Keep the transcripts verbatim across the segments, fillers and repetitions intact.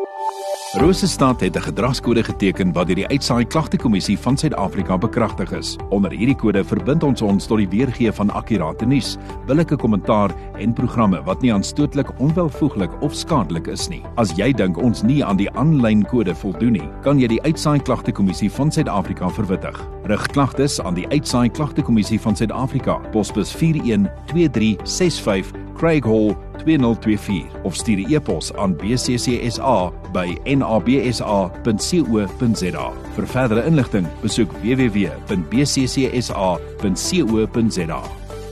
Rosestad het 'n gedragskode geteken wat deur die Uitsaai Klagtekommissie van Suid-Afrika bekragtig is. Onder hierdie kode verbind ons ons tot die weergee van akkurate nuus, billike kommentaar en programme wat nie aanstootlik, onwelvoeglik of skadelik is nie. As jy dink ons nie aan die aanlyn kode voldoen nie, kan jy die Uitsaai Klagtekommissie van Suid-Afrika verwittig. Rig klagtes aan die Uitsaai Klagtekommissie van Suid-Afrika, posbus vier een twee drie ses vyf, Craig Hall twee nul twee vier of stuur 'n e-pos aan b c c s a by n a b s a punt co punt z a. Vir verdere inligting, besoek w w w punt b c c s a punt co punt z a.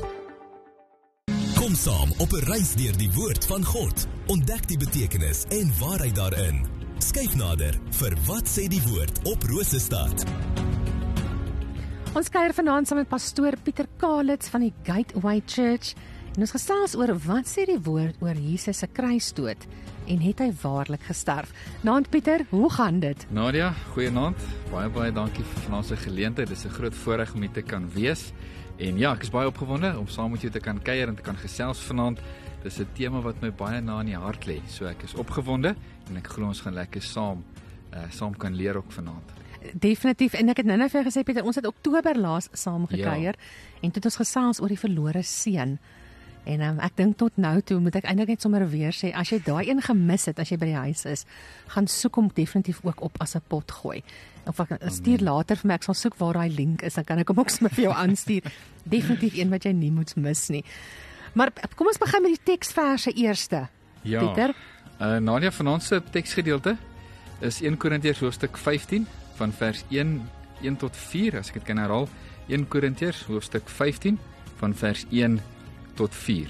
Kom saam op 'n reis deur die woord van God. Ontdek die betekenis en waarheid daarin. Skyf nader vir Wat sê die woord op Rosestad. Ons kuier vanaand saam met pastoor Pieter Kalitz van die Gateway Church. En ons gesels oor wat sê die woord oor Jesus se kruisdood en het hy waarlik gesterf. Naand Pieter, hoe gaan dit? Nadia, goeienaand. Baie baie dankie vir vanaand se geleentheid. Dit is 'n groot voorreg om hier te kan wees. En ja, ek is baie opgewonde om saam met jou te kan kuier en te kan gesels vanaand. Dis 'n tema wat my baie na in die hart lê. So ek is opgewonde en ek glo ons gaan lekker saam uh, saam kan leer ook vanaand. Definitief, en ek het nou-nou vir jou gesê Pieter, ons het Oktober laas saam gekuier ja. En toe het ons gesels oor die verlore seun. En um, ek dink tot nou toe moet ek eintlik net sommer weer sê, as jy daai een gemis het, as jy by die huis is, gaan soek hom definitief ook op as 'n pot gooi. Of ek stuur later vir my, ek sal soek waar daai link is, dan kan ek hom ook sommer vir jou aanstuur. Definitief een wat jy nie moet mis nie. Maar kom ons begin met die teksverse eerste, ja. Pieter. Uh, Nadia, vanaand se teksgedeelte is Eerste Korintiërs hoofstuk vyftien, van vers een, een tot vier, as ek dit kan herhaal, Eerste Korintiërs hoofstuk vyftien, van vers een tot vier.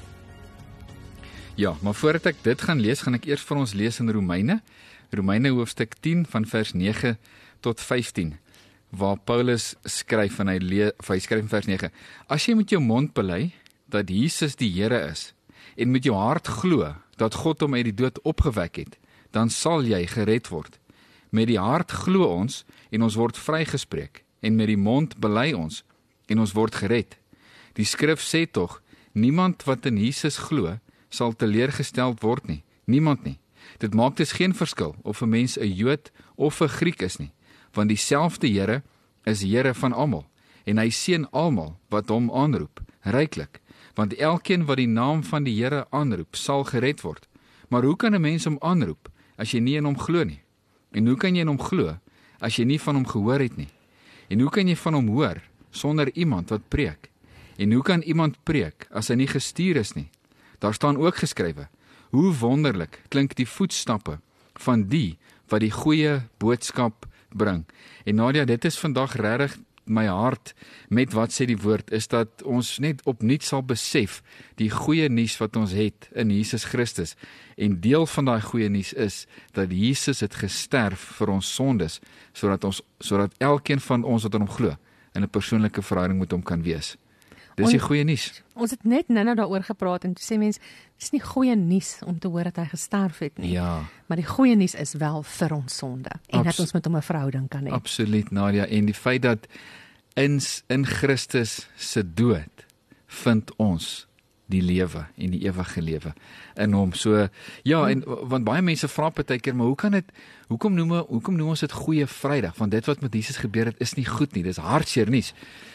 Ja, maar voordat ek dit gaan lees, gaan ek eers vir ons lees in Romeine, Romeine hoofstuk tien van vers nege tot vyftien, waar Paulus skryf en hy, le- hy skryf in vers nege, as jy met jou mond bely dat Jesus die Here is, en met jou hart glo dat God hom uit die dood opgewek het, dan sal jy gered word. Met die hart glo ons en ons word vrygespreek, en met die mond bely ons en ons word gered. Die skrif sê tog, niemand wat in Jesus glo, sal teleurgesteld word nie. Niemand nie. Dit maak dus geen verskil of 'n mens 'n Jood of 'n Griek is nie, want dieselfde Here is Here van almal, en hy seën almal wat hom aanroep, ryklik, want elkeen wat die naam van die Here aanroep, sal gered word. Maar hoe kan 'n mens hom aanroep, as jy nie in hom glo nie? En hoe kan jy in hom glo, as jy nie van hom gehoor het nie? En hoe kan jy van hom hoor, sonder iemand wat preek? En hoe kan iemand preek, as hy nie gestuur is nie? Daar staan ook geskrywe, hoe wonderlik klink die voetstappe van die wat die goeie boodskap bring. En Nadia, dit is vandag regtig my hart met wat sê die woord, is dat ons net opnuut sal besef die goeie nuus wat ons het in Jesus Christus. En deel van daai goeie nuus is dat Jesus het gesterf vir ons sondes, sodat ons sodat elkeen van ons wat aan hom glo in 'n persoonlike verhouding met hom kan wees. Dis die goeie nuus. Ons het net nou-nou daaroor gepraat en toe sê mens, dis nie goeie nuus om te hoor dat hy gesterf het nie. Ja. Maar die goeie nuus is wel vir ons sonde en Abs- dat ons met hom 'n verhouding kan hê. Absoluut, Nadia, en die feit dat in in Christus se dood vind ons die lewe en die ewige lewe in hom. So ja, en want baie mense vra partykeer, maar hoe kan dit hoekom noem hoekom noem ons dit Goeie Vrydag? Want dit wat met Jesus gebeur het is nie goed nie, dis hartseer nuus.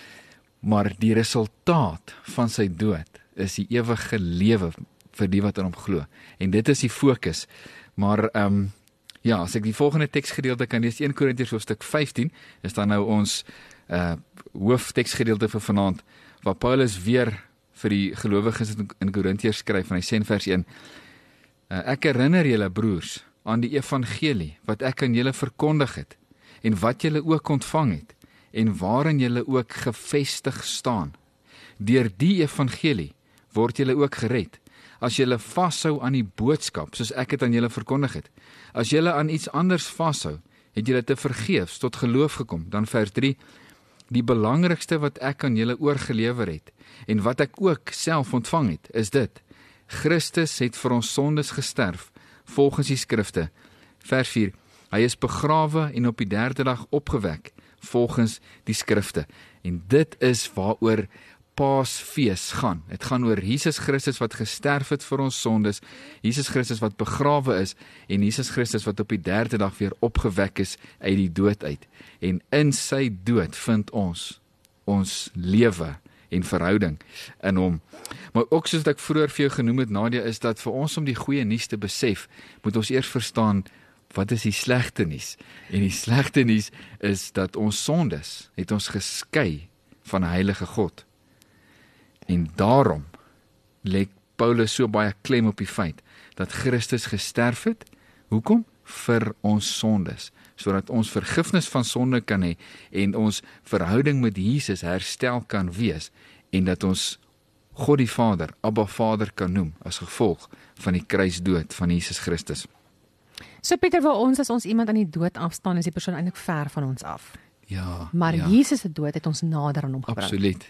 Maar die resultaat van sy dood is die ewige lewe vir die wat aan hom glo. En dit is die fokus. Maar ehm um, ja, as ek die volgende teksgedeelte kan lees, Eerste Korintiërs hoofstuk vyftien, is dan nou ons uh hoofteksgedeelte vir vanaand, waar Paulus weer vir die gelowiges in Korintiërs skryf, en hy sê in vers een, uh, ek herinner julle broers aan die evangelie wat ek aan julle verkondig het, en wat julle ook ontvang het, en waarin julle ook gevestig staan. Deur die evangelie word julle ook gered, as julle vashou aan die boodskap, soos ek het aan julle verkondig het. As julle aan iets anders vashou, het julle te vergeefs tot geloof gekom. Dan vers drie, die belangrikste wat ek aan julle oorgelewer het, en wat ek ook self ontvang het, is dit, Christus het vir ons sondes gesterf, volgens die skrifte. Vers vier, hy is begrawe en op die derde dag opgewek, volgens die skrifte. En dit is waaroor Paasfees gaan. Dit gaan oor Jesus Christus wat gesterf het vir ons sondes, Jesus Christus wat begrawe is, en Jesus Christus wat op die derde dag weer opgewek is uit die dood uit. En in sy dood vind ons ons lewe en verhouding in hom. Maar ook soos ek vroeër vir jou genoem het, Nadia, is dat vir ons om die goeie nuus te besef, moet ons eers verstaan, wat is die slegte nuus? En die slegte nuus is dat ons sondes het ons geskei van 'n heilige God. En daarom lê Paulus so baie klem op die feit dat Christus gesterf het. Hoekom? Vir ons sondes, sodat ons vergifnis van sonde kan hê en ons verhouding met Jesus herstel kan wees en dat ons God die Vader, Abba Vader kan noem as gevolg van die kruisdood van Jesus Christus. So Pieter, waar ons as ons iemand aan die dood afstaan, is die persoon eintlik ver van ons af. Ja, Maar ja. Jesus se dood het ons nader aan hom gebring. Absoluut.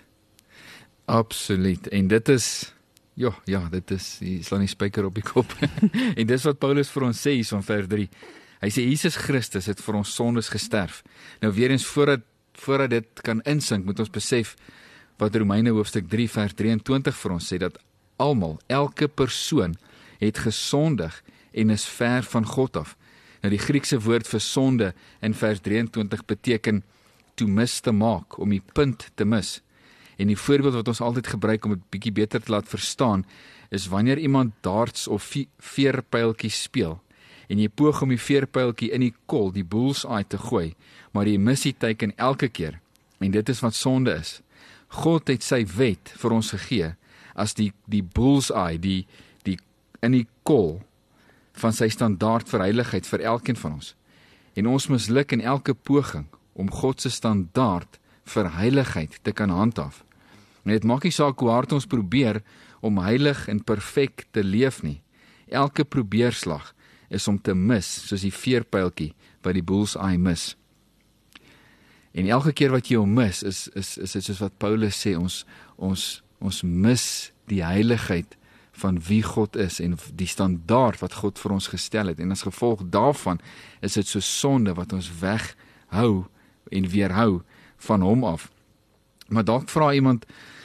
Absoluut. En dit is, ja, ja, dit is, jy slaan die spyker op die kop. En dis wat Paulus vir ons sê hier in vers drie. Hy sê, Jesus Christus het vir ons sondes gesterf. Nou weer eens, voordat, voordat dit kan insink, moet ons besef, wat Romeine hoofstuk drie vers drieëntwintig vir ons sê, dat almal, elke persoon, het gesondig en is ver van God af. Nou die Griekse woord vir sonde in vers drieëntwintig beteken to miss te maak, om die punt te mis. En die voorbeeld wat ons altyd gebruik om dit bietjie beter te laat verstaan, is wanneer iemand darts of veerpyltjies speel, en jy poog om die veerpyltjie in die kol, die bullseye te gooi, maar jy mis die teiken elke keer, en dit is wat sonde is. God het sy wet vir ons gegee, as die, die bullseye, die, die in die kol, van sy standaard vir heiligheid vir elkeen van ons. En ons misluk in elke poging om God se standaard vir heiligheid te kan handhaaf. En dit maak nie saak hoe hard ons probeer om heilig en perfek te leef nie. Elke probeerslag is om te mis, soos die veerpyltjie wat die bullseye mis. En elke keer wat jy hom mis, is is is dit soos wat Paulus sê, ons ons ons mis die heiligheid van wie God is en die standaard wat God vir ons gestel het. En as gevolg daarvan is dit so sonde wat ons weghou en weerhou van hom af. Maar dalk vra iemand,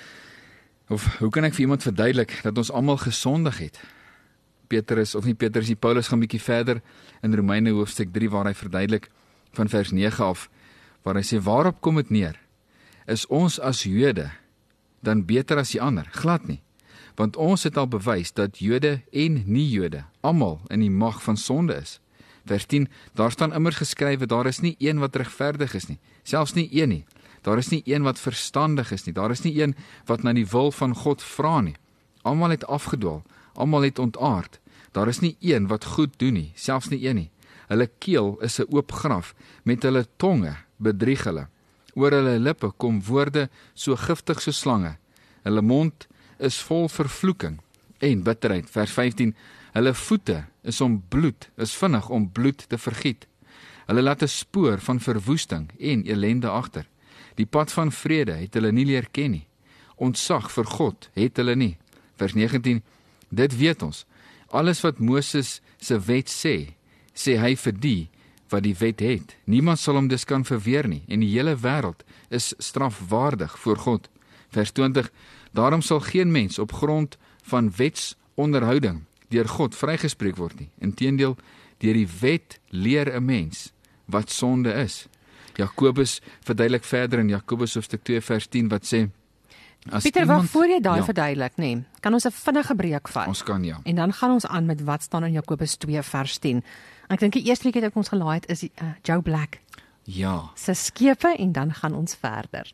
of hoe kan ek vir iemand verduidelik dat ons almal gesondig het? Petrus, of nie Petrus, die Paulus gaan bietjie verder in Romeine hoofstuk drie, waar hy verduidelik van vers nege af, waar hy sê, waarop kom dit neer? Is ons as Jode dan beter as die ander? Glad nie. Want ons het al bewys dat Jode en nie-Jode almal in die mag van sonde is. Vers tien, daar staan immers geskrywe, daar is nie een wat regverdig is nie, selfs nie een nie. Daar is nie een wat verstandig is nie, daar is nie een wat na die wil van God vra nie. Almal het afgedwaal, almal het ontaard. Daar is nie een wat goed doen nie, selfs nie een nie. Hulle keel is 'n oop graf, met hulle tonge bedrieg hulle. Oor hulle lippe kom woorde so giftig so slange. Hulle mond is vol vervloeking en bitterheid. Vers vyftien, hulle voete is om bloed, is vinnig om bloed te vergiet. Hulle laat 'n spoor van verwoesting en ellende agter. Die pad van vrede het hulle nie leer ken nie. Ontzag vir God het hulle nie. Vers negentien, dit weet ons. Alles wat Moses se wet sê, sê hy vir die wat die wet het. Niemand sal hom dus kan verweer nie, en die hele wêreld is strafwaardig voor God. Vers twintig, daarom sal geen mens op grond van wetsonderhouding deur God vrygespreek word nie. Inteendeel, deur die wet leer 'n mens wat sonde is. Jakobus verduidelik verder in Jakobus hoofstuk twee vers tien wat sê, as Pieter, iemand, wacht, voor jy daai ja, verduidelik, nee, kan ons 'n vinnige breek vat. ons kan ja. En dan gaan ons aan met wat staan in Jakobus twee vers tien. En ek dink die eerste liedjie wat ons gelaai het is uh, Joe Black Ja. se skepe, en dan gaan ons verder.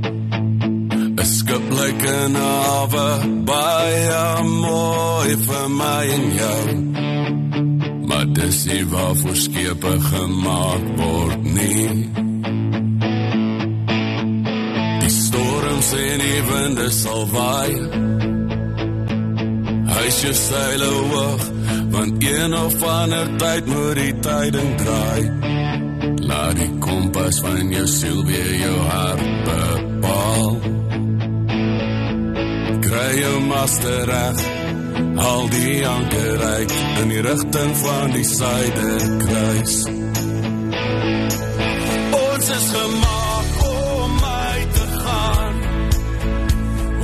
'n skip lyk in 'n hawe, baie mooi vir my en jou. Maar dis nie waarvoor skepe gemaak word nie. Die storms en die winde sal waai. Huis jou seile hoog, want een of ander tyd moet die tyding draai. Laat die kompas van jou siel weer jou hart bepaal. Kry jou master reg, haal die anker uit in die rigting van die Suiderkruis. Ons is gemaak om uit te gaan,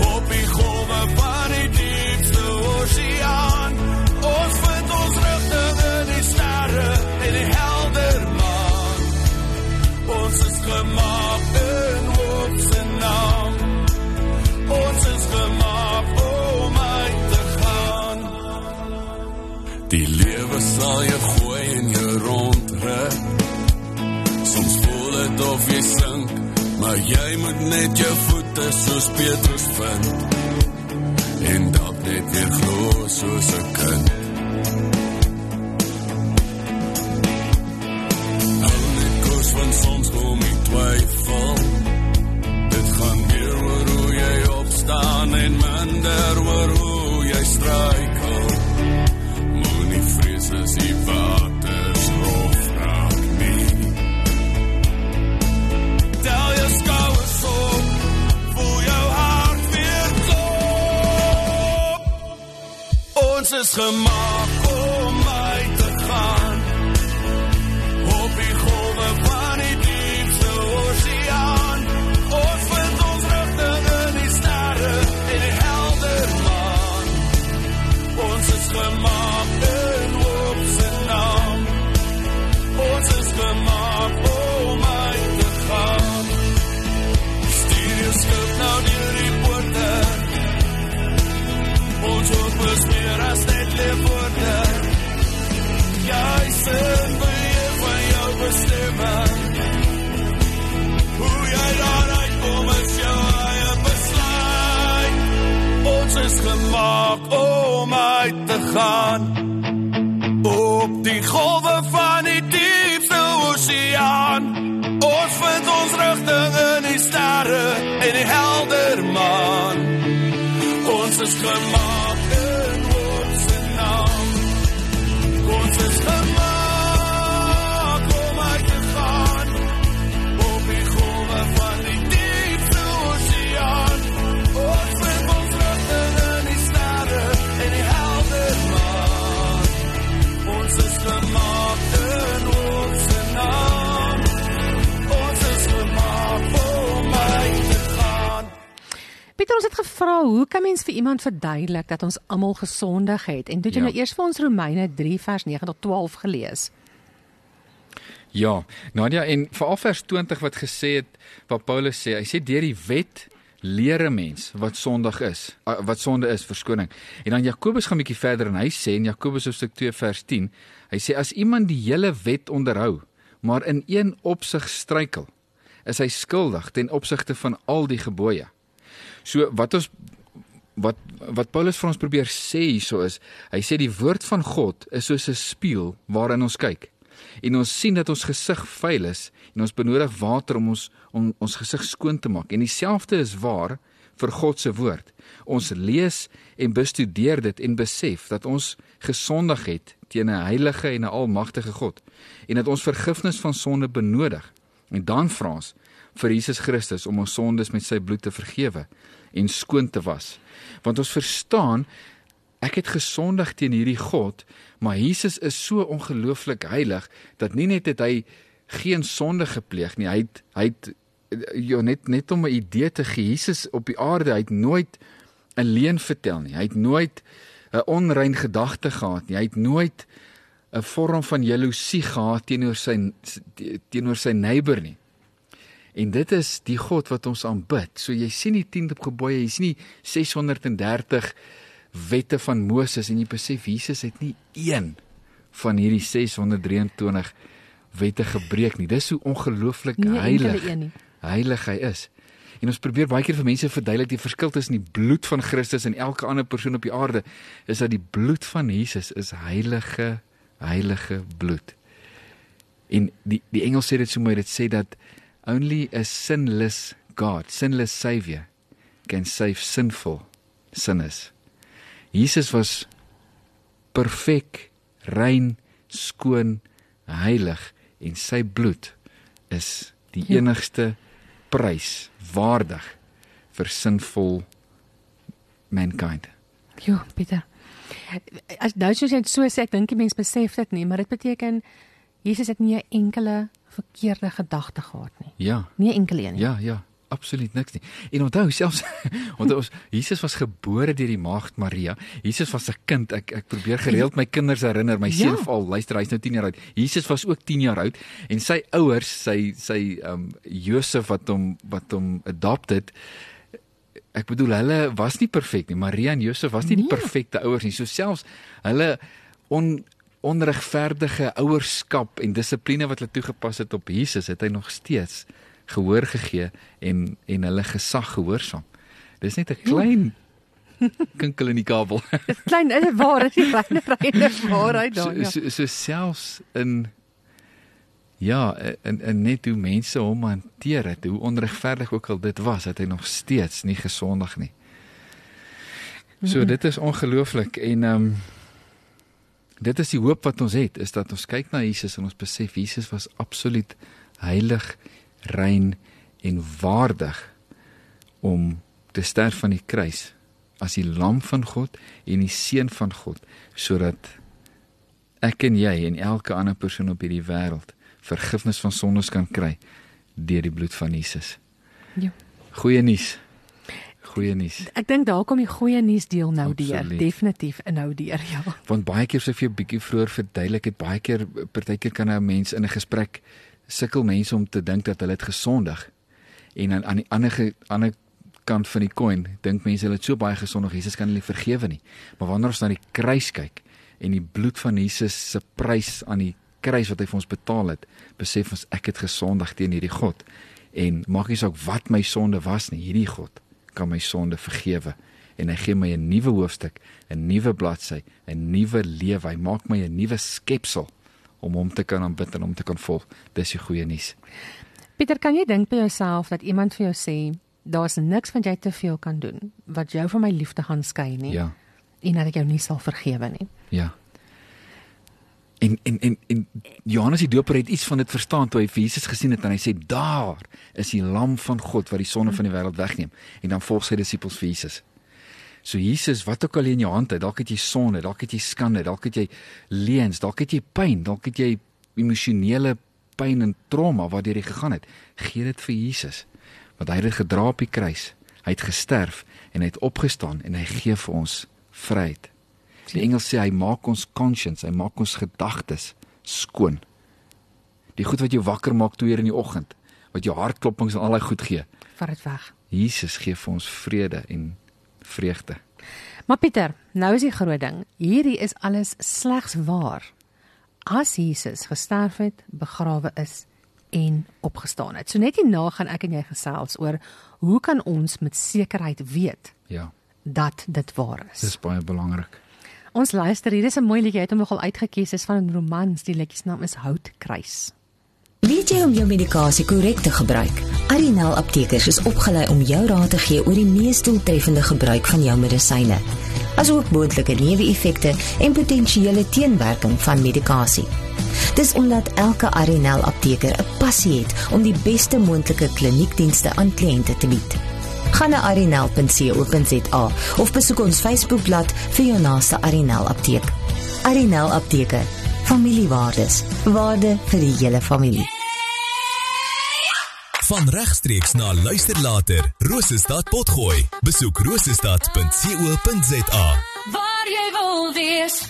gemaak in hoop se naam. Ons is gemaak om uit te gaan. Die lewe sal je gooi en je rondtrek. Soms voel het of jy sink, maar jy moet net jou voete soos Petrus vind. En dat net weer glo soos 'n kind. Hou net koers, want soms kom die twyfel. Dit gaan meer oor hoe jy opstaan en minder oor hoe jy struikel. Moenie vrees as die waters rof raak nie. Tel jou skouers op, voel jou hart weer klop. Ons is gemaak om uit te gaan. Op die golwe van die diepste oseaan. Ons vind ons rigting in die sterre en die helder maan. Ons is gemaak in hoop se naam. Ons is gemaak om uit te gaan. Stuur jou skip nou deur die poorte. Ons hoop is meer as net leefwoorde. Jy sin beheer van jou bestemming. Hoe jy daaruit kom is jou eie besluit. Ons is gemaak om uit te gaan. Op die golwe van die diepste oseaan. Ons vind ons rigting in die sterre en die helder maan. Ons is gemaak in hoop se naam. Ons is gemaak om uit te gaan. Op die golwe van die diepste oseaan. Ons vind ons rigting in die sterre en die helder maan. Ons is gemaak in hoop se naam. Ons is gemaak om uit te gaan. Pieter, ons het gevra, hoe kan mens vir iemand verduidelik dat ons almal gesondig het? En toe het jy Ja. nou eers vir ons Romeine drie vers nege tot twaalf gelees. Ja, Nadia, en veral vers twintig wat gesê het, wat Paulus sê, hy sê deur die wet leer 'n mens wat sondig is, uh, wat sonde is, verskoning. En dan Jakobus gaan 'n bietjie verder en hy sê in Jakobus hoofstuk twee vers tien, hy sê as iemand die hele wet onderhou, maar in een opsig struikel, is hy skuldig ten opsigte van al die gebooie. So wat ons wat wat Paulus vir ons probeer sê hierso is, hy sê die woord van God is soos 'n spieël waarin ons kyk. En ons sien dat ons gesig vuil is en ons benodig water om ons om ons gesig skoon te maak. En dieselfde is waar vir God se woord. Ons lees en bestudeer dit en besef dat ons gesondig het teen 'n heilige en 'n almagtige God en dat ons vergifnis van sonde benodig. En dan vra ons vir Jesus Christus om ons sondes met sy bloed te vergewe en skoon te was. Want ons verstaan, ek het gesondig teen hierdie God, maar Jesus is so ongelooflik heilig, dat nie net het hy geen sonde gepleeg nie, hy het, hy het jo, net, net om 'n idee te gee, Jesus op die aarde, hy het nooit 'n leuen vertel nie, hy het nooit 'n onrein gedagte gehad nie, hy het nooit 'n vorm van jaloesie gehad teenoor sy, teenoor sy neighbor nie. En dit is die God wat ons aanbid. So jy sien die tiende gebooie, jy sien die ses honderd dertig wette van Moses en jy besef Jesus het nie een van hierdie ses honderd drie en twintig wette gebreek nie. Dis hoe ongelooflik Nie heilig, enkele een nie. heilig hy is. En ons probeer baie keer vir mense verduidelik die verskil tussen die bloed van Christus en elke ander persoon op die aarde, is dat die bloed van Jesus is heilige, heilige bloed. En die, die Engels sê dit so mooi, dit sê dat only a sinless God, sinless Savior, can save sinful sinners. Jesus was perfek, rein, skoon, heilig, en sy bloed is die Ja. enigste prys waardig vir sinvol mankind. Jo, Pieter. As nou soos jy dit so sê, ek dink die mens besef dit nie, maar dit beteken Jesus het nie 'n enkele verkeerde gedagte gehad nie. Ja, Nie 'n enkele een nie. ja, ja. absoluut niks nie. En onthou selfs, onthou ons, Jesus was gebore deur die maagd Maria. Jesus was 'n kind. Ek ek probeer gereeld my kinders herinner, my seun Ja. al, luister, hy's nou tien jaar oud. Jesus was ook tien jaar oud en sy ouers, sy sy um Josef wat hom wat hom adopted, ek bedoel hulle was nie perfek nie. Maria en Josef was nie die Nee. perfekte ouers nie. So selfs hulle on onregverdige ouerskap en dissipline wat hulle toegepas het op Jesus, het hy nog steeds gehoor gegee en en hulle gesag gehoorsaam. Dis net 'n klein kinkel in die kabel. Klein is waar, is die reine reine waarheid So, daar. Ja. so, so selfs in ja, in, in net hoe mense hom hanteer het, hoe onregverdig ook al dit was, het hy nog steeds nie gesondig nie. So dit is ongelooflik en um, dit is die hoop wat ons het, is dat ons kyk na Jesus en ons besef Jesus was absoluut heilig, rein en waardig om te sterf van die kruis as die lam van God en die seun van God, sodat ek en jy en elke ander persoon op hierdie wêreld vergifnis van sondes kan kry deur die bloed van Jesus. Ja. Goeie nuus. Goeie nuus. Ek dink daar kom die goeie nuus deel nou deur, Absoluut. definitief nou deur, ja. Want baie keer, so vir jou bietjie vroeër verduidelik het, baie keer, partykeer kan 'n mens in 'n gesprek sukkel mense om te dink dat hulle het gesondig. En aan, aan die ander, ge, ander kant van die coin, dink mense hulle het so baie gesondig, Jesus kan hulle nie vergewe nie. Maar wanneer ons na die kruis kyk, en die bloed van Jesus se prys aan die kruis wat hy vir ons betaal het, besef ons ek het gesondig teen hierdie God. En maak nie saak wat my sonde was nie, hierdie God kan my sonde vergewe. En hy gee my 'n nuwe hoofstuk, 'n nuwe bladsy, 'n nuwe lewe. Hy maak my 'n nuwe skepsel om hom te kan aanbid en hom te kan volg. Dis die goeie nuus. Pieter, kan jy dink by jouself dat iemand vir jou sê, daar's niks wat jy te veel kan doen, wat jou van my liefde gaan skei nie, Ja, en dat ek jou nie sal vergewe nie. ja. En, en, en, en Johannes die Doper het iets van dit verstaan toe hy vir Jesus gesien het en hy sê, daar is die lam van God wat die sonde van die wêreld wegneem. En dan volg sy disippels vir Jesus. So Jesus, wat ook al jy in jou hand het, dalk het jy sonde, dalk het jy skande, dalk het jy leuns, dalk het jy pyn, dalk het jy emosionele pyn en trauma waardeur jy gegaan het, gee dit vir Jesus. Want hy het dit gedra op die kruis, hy het gesterf en hy het opgestaan en hy gee vir ons vryheid. Die Engels sê hy maak ons conscience, hy maak ons gedagtes skoon. Die goed wat jou wakker maak twee uur in die oggend, wat jou hartklopings en al daai goed gee. Vat dit weg. Jesus gee vir ons vrede en vreugde. Maar Pieter, nou is die groot ding. Hierdie is alles slegs waar as Jesus gesterf het, begrawe is en opgestaan het. So net hierna gaan ek en jy gesels oor hoe kan ons met sekerheid weet Ja, dat dit waar is. dis baie belangrik. Ons luister, hier is 'n mooi liedjie, hy het hom nogal uitgekies, is van 'n romans, die liedjie se naam is Houtkruis. Weet jy om jou medikasie korrek te gebruik? Arinel Aptekers is opgelei om jou raad te gee oor die mees doeltreffende gebruik van jou medisyne, asook moontlike neeweffekte en potensiële teenwerking van medikasie. Dis omdat elke Arinel apteker 'n passie het om die beste moontlike kliniekdienste aan kliënte te bied. Gaan na arinel punt co punt za of besoek ons Facebookblad vir jou naaste Arinel apteek. Arinel Apteke, familiewaardes, waarde vir die hele familie. Van regstreeks na luister later, Rosestad Potgooi. Besoek rosestad punt co punt za. Waar jy wil wees.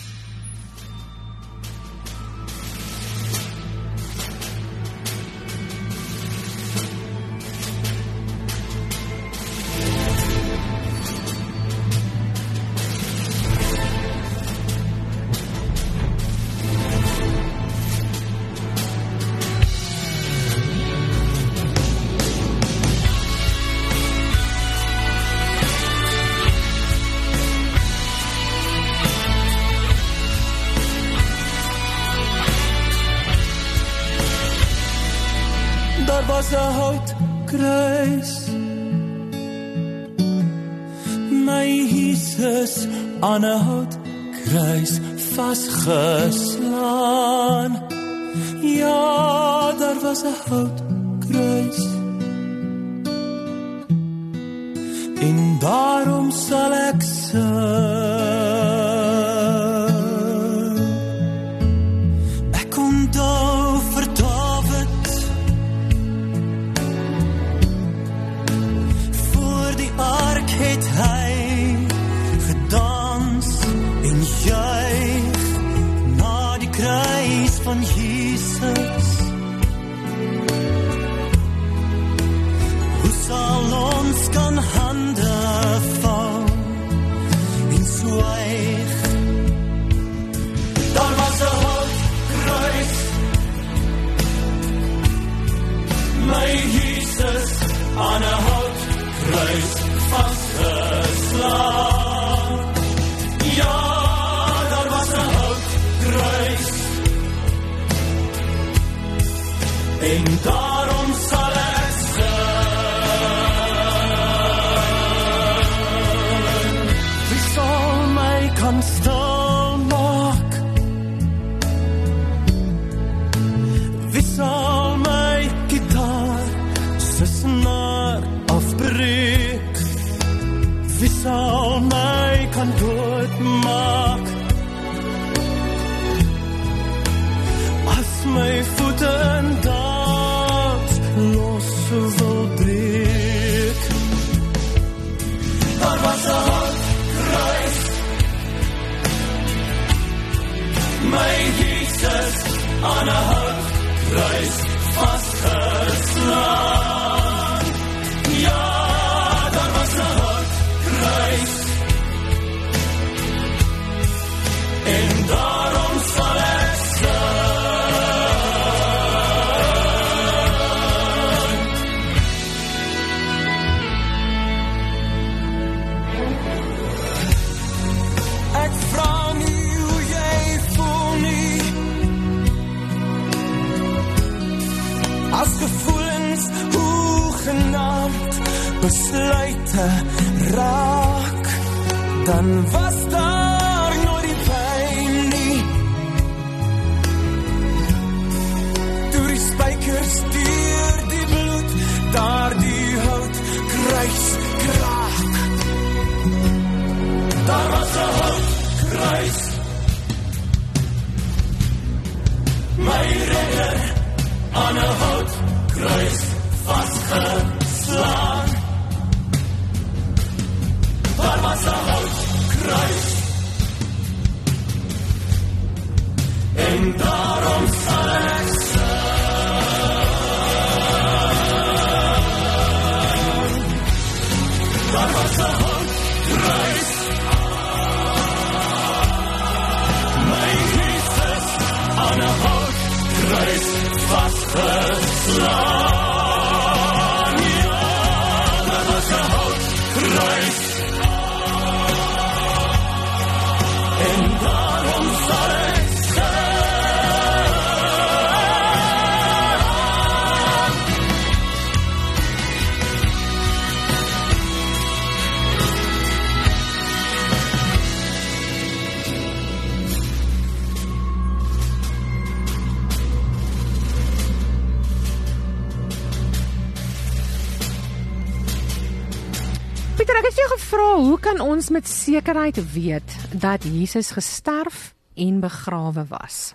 Daar was 'n houtkruis, my Jesus aan 'n houtkruis vasgeslaan. Ja, daar was 'n houtkruis, en daarom sal ek sing. Ek onthou vir Dawid Jesus. Hoe sal ons kan hande val en zwijg? Daar was een houtkruis, my Jesus aan een houtkruis vastgeslaan. Ja, daar was een houtkruis, en daarom sal ek sing. Wie sal my kan stil maak? Wie sal my gitaar se snaar afbreek? Wie sal my kan doodmaak? As my voete in dans los wil breek. Daar was een houtkruis, my Jesus aan een houtkruis vastgeslaan. Ja, daar was een houtkruis, en daarom sal ek sing. Ek vra nie hoe jy voel nie, as gevoelens hoegenaamd besluite raak, dan was daar nooit die pyn nie. Toe die spykers deur die bloed, daar die hout kruis kraak. Daar was een houtkruis, my redder aan een houtkruis vastgeslaan. Daar was een houtkruis, en daarom sal ek sing. Daar was een houtkruis, my Jesus aan een houtkruis vastgeslaan. Ja, daar was een houtkruis, en daarom sal ek sing. Pieter, ek het jou gevra, hoe kan ons met sekerheid weet dat Jesus gesterf en begrawe was?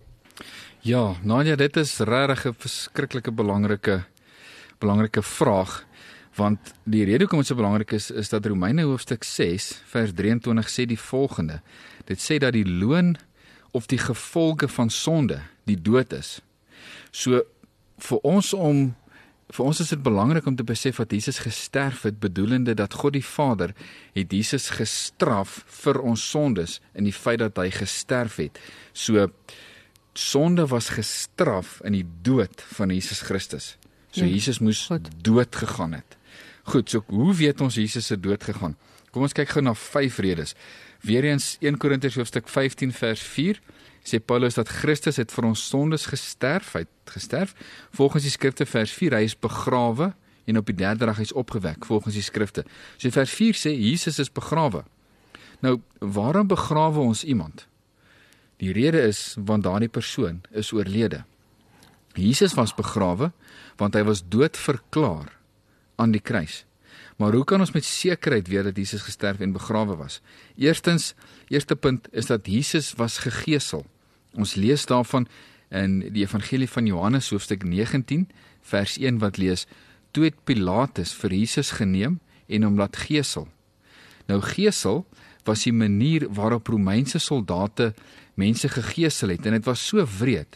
Ja, Nadia, dit is regtig 'n verskriklike belangrike belangrike vraag, want die rede hoekom dit so belangrik is, is dat Romeine hoofstuk ses vers drieëntwintig sê die volgende. Dit sê dat die loon of die gevolge van sonde die dood is. So vir ons om Vir ons is dit belangrik om te besef dat Jesus gesterf het, bedoelende dat God die Vader het Jesus gestraf vir ons sondes in die feit dat hy gesterf het. So, sonde was gestraf in die dood van Jesus Christus. So, ja, Jesus moes goed. dood gegaan het. Goed, so hoe weet ons Jesus het dood gegaan? Kom ons kyk gou na vyf redes. Weereens eerste Korintiërs hoofstuk vyftien vers vier, sê Paulus dat Christus het vir ons sondes gesterf, hy het gesterf, volgens die skrifte vers vier, hy is begrawe, en op die derde dag hy is opgewek, volgens die skrifte. So vers vier sê, Jesus is begrawe. Nou, waarom begrawe ons iemand? Die rede is, want daardie persoon is oorlede. Jesus was begrawe, want hy was dood verklaar aan die kruis. Maar hoe kan ons met sekerheid weet dat Jesus gesterf en begrawe was? Eerstens, eerste punt is dat Jesus was gegeesel. Ons lees daarvan in die evangelie van Johannes hoofstuk negentien vers een wat lees: Toe het Pilatus vir Jesus geneem en hom laat geesel. Nou geesel was die manier waarop Romeinse soldate mense gegeesel het, en dit was so wreed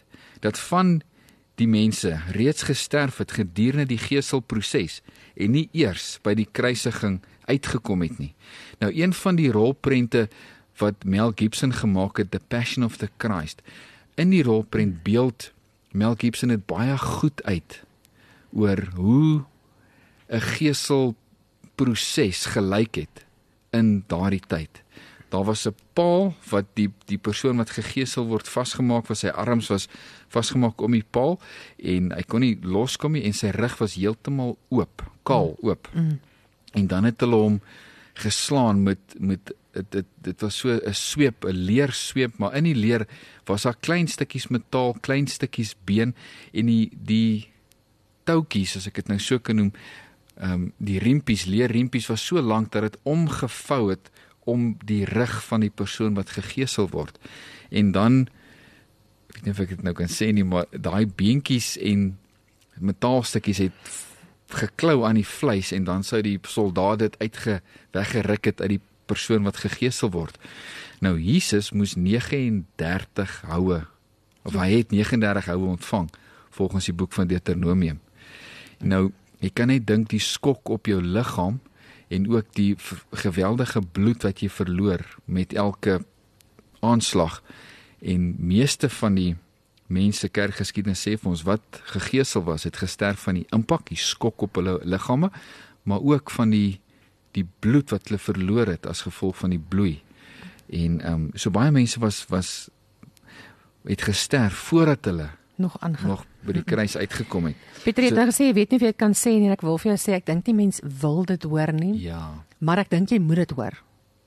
dat van die mense reeds gesterf het gedurende die geeselproses en nie eers by die kruisiging uitgekom het nie. Nou een van die rolprente wat Mel Gibson gemaak het, The Passion of the Christ, in die rolprent beeld Mel Gibson het baie goed uit oor hoe 'n geeselproses gelyk het in daardie tyd. Daar was 'n paal wat die die persoon wat gegeesel word vasgemaak was, sy arms was vasgemaak om die paal en hy kon nie loskom nie en sy rug was heeltemal oop, kaal oop. Mm. En dan het hulle hom geslaan met met dit dit was so 'n sweep, 'n leersweep, maar in die leer was daar klein stukkies metaal, klein stukkies been en die die toutjies, as ek dit nou so kan noem, um, die riempies, leerriempies was so lank dat dit omgevou het om die rug van die persoon wat gegeesel word. En dan, ek weet nie of ek dit nou kan sê nie, maar daai beentjies en metaalstukkies het geklou aan die vleis en dan sou die soldaat dit uitge, weggeruk het uit die persoon wat gegeesel word. Nou, Jesus moes negenendertig houe, of hy het negenendertig houe ontvang, volgens die boek van Deuteronomium. Nou, jy kan net dink die skok op jou liggaam, en ook die geweldige bloed wat jy verloor met elke aanslag. En meeste van die mense kerkgeskiedenis sê vir ons wat gegeesel was, het gesterf van die impak, die skok op hulle liggame, maar ook van die die bloed wat hulle verloor het as gevolg van die bloei. En um, so baie mense was was het gesterf voordat hulle nog aangaan. nog by die kruis uitgekom het. Pieter het So- nou gesê, jy weet nie of jy dit kan sê nie, en ek wil vir jou sê, ek dink nie mens wil dit hoor nie, Ja, maar ek dink jy moet dit hoor,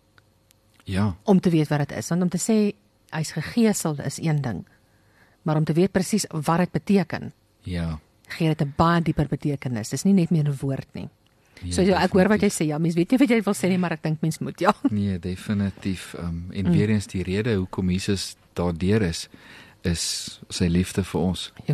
ja, om te weet wat dit is, want om te sê, hy's gegeesel is een ding, maar om te weet presies wat dit beteken, ja. gee dit 'n baie dieper betekenis, dis nie net meer 'n woord nie. Ja, So ja, ek hoor wat jy definitief. sê, ja, mens weet nie wat jy wil sê nie, maar ek dink mens moet, ja. Nee, definitief. Um, en mm. weer eens die rede hoekom Jesus daardeur is, is sy liefde vir ons. Ja.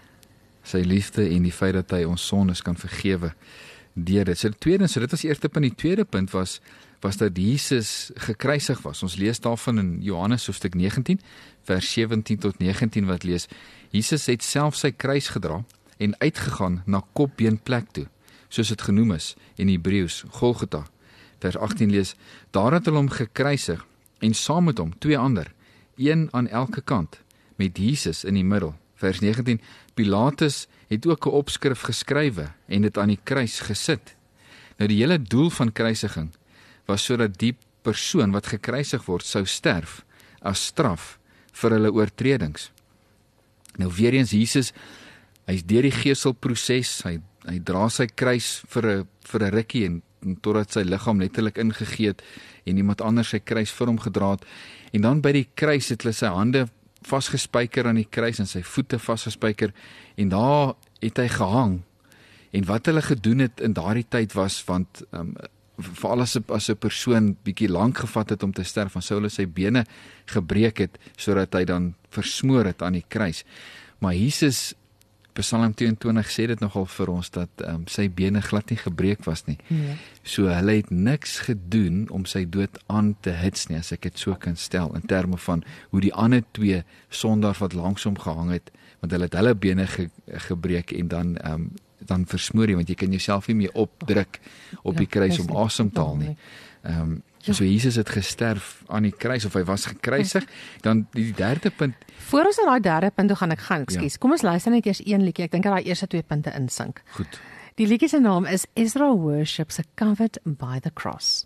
Sy liefde en die feit dat hy ons sondes kan vergewe deur dit. So die tweede, so dit was die eerste punt. Die tweede punt was was dat Jesus gekruisig was. Ons lees daarvan in Johannes hoofstuk negentien, vers sewentien tot negentien wat lees: Jesus het self sy kruis gedra en uitgegaan na kopbeenplek toe, soos dit genoem is in Hebreëus, Golgotha. Vers agttien lees: daar het hulle hom gekruisig en saam met hom twee ander, een aan elke kant, met Jesus in die middel. Vers negentien: Pilatus het ook 'n opskrif geskrywe en dit aan die kruis gesit. Nou die hele doel van kruisiging was sodat die persoon wat gekruisig word sou sterf as straf vir hulle oortredings. Nou weer eens Jesus, hy's deur die geeselproses, hy hy dra sy kruis vir 'n vir 'n rukkie en, en totdat sy liggaam letterlik ingegee het en iemand anders sy kruis vir hom gedra het. En dan by die kruis het hulle sy hande vasgespijker aan die kruis en sy voete vasgespijker en daar het hy gehang. En wat hulle gedoen het in daardie tyd was, want um, veral as 'n as 'n persoon bietjie lank gevat het om te sterf, dan sou hulle sy bene gebreek het sodat hy dan versmoor het aan die kruis. Maar Jesus, Psalm tweeëntwintig sê dit nogal vir ons dat um, sy bene glad nie gebreek was nie. Nee. So hulle het niks gedoen om sy dood aan te hits nie, as ek dit so kan stel, in terme van hoe die ander twee sondaars wat langs hom gehang het, want hulle het hulle bene ge, gebreek en dan um, dan versmoor jy, want jy kan jouself nie meer opdruk op Ja, die kruis dis om nie. asem te haal nie. Um, so Jesus het gesterf aan die kruis, of hy was gekruisig. Dan die derde punt, Voor ons na daai derde punt toe gaan ek gaan, ekskuus. Ja. Kom ons luister net eers een liedjie. Ek dink dat daai eerste twee punte insink. goed, Die liedjie se naam is Israel Worships Covered by the Cross.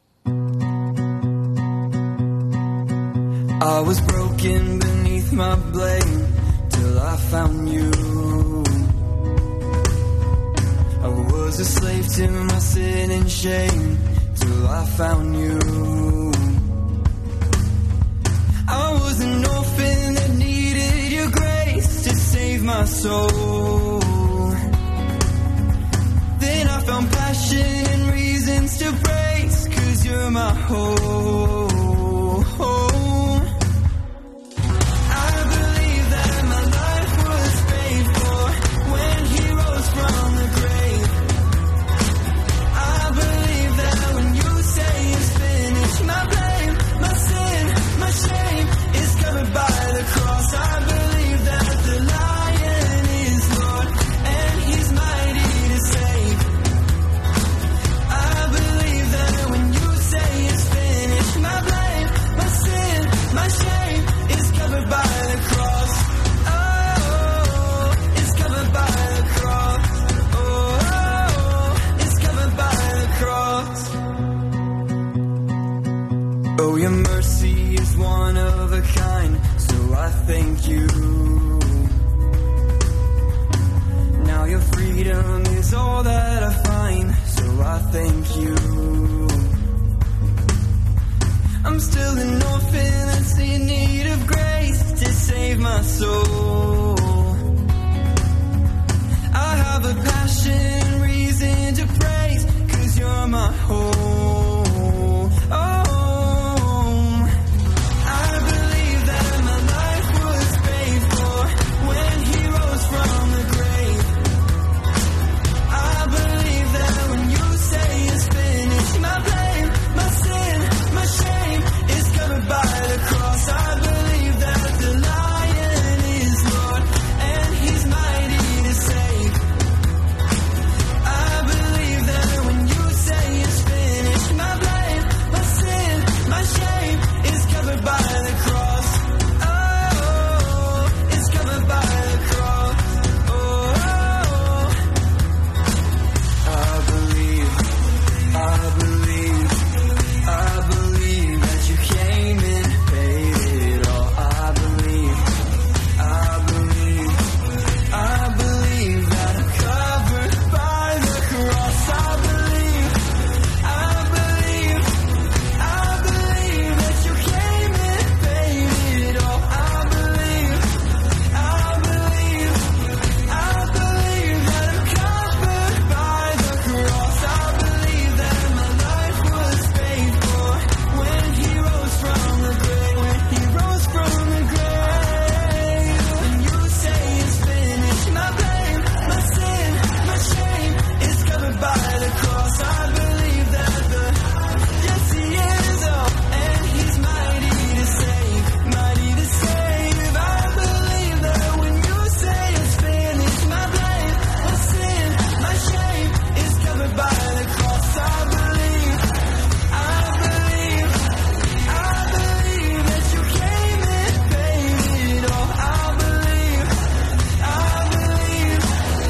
I was broken beneath my blame till I found you. I was a slave to my sin and shame till I found you. I was an orphan that needed your grace to save my soul. Then I found passion and reasons to praise, 'cause you're my hope. I believe that my life was paid for when he rose from the grave. I believe that when you say it's finished, my blame, my sin, my shame is covered by the cross. I believe that the soul. I have a passion, reason to praise, 'cause you're my home. Oh, I believe that my life was paid for when he rose from the grave. I believe that when you say it's finished, my blame, my sin, my shame is covered by the cross. I believe that the lion is Lord and he's mighty to save. I believe that when you say it's finished, my blame, my sin, my shame is covered by the cross. Oh, it's covered by the cross. Oh, I believe, I believe, I believe that you came and paid it all. I believe, I believe, I believe that I'm covered by the cross. I believe, I believe, I believe that you came and paid it all. I believe, I believe, I believe that I'm covered by the cross. I believe that my life was paid for when he rose from the grave. When he rose from the grave. When you say it's finished, my blame, my sin, my shame is covered by the cross. I believe that the yes he is, oh, and he's mighty to save, mighty to save. I believe that when you say it's finished, my blame, my sin, my shame is covered by the cross. I believe, I believe, I believe that you came and paid it all. I believe, I believe,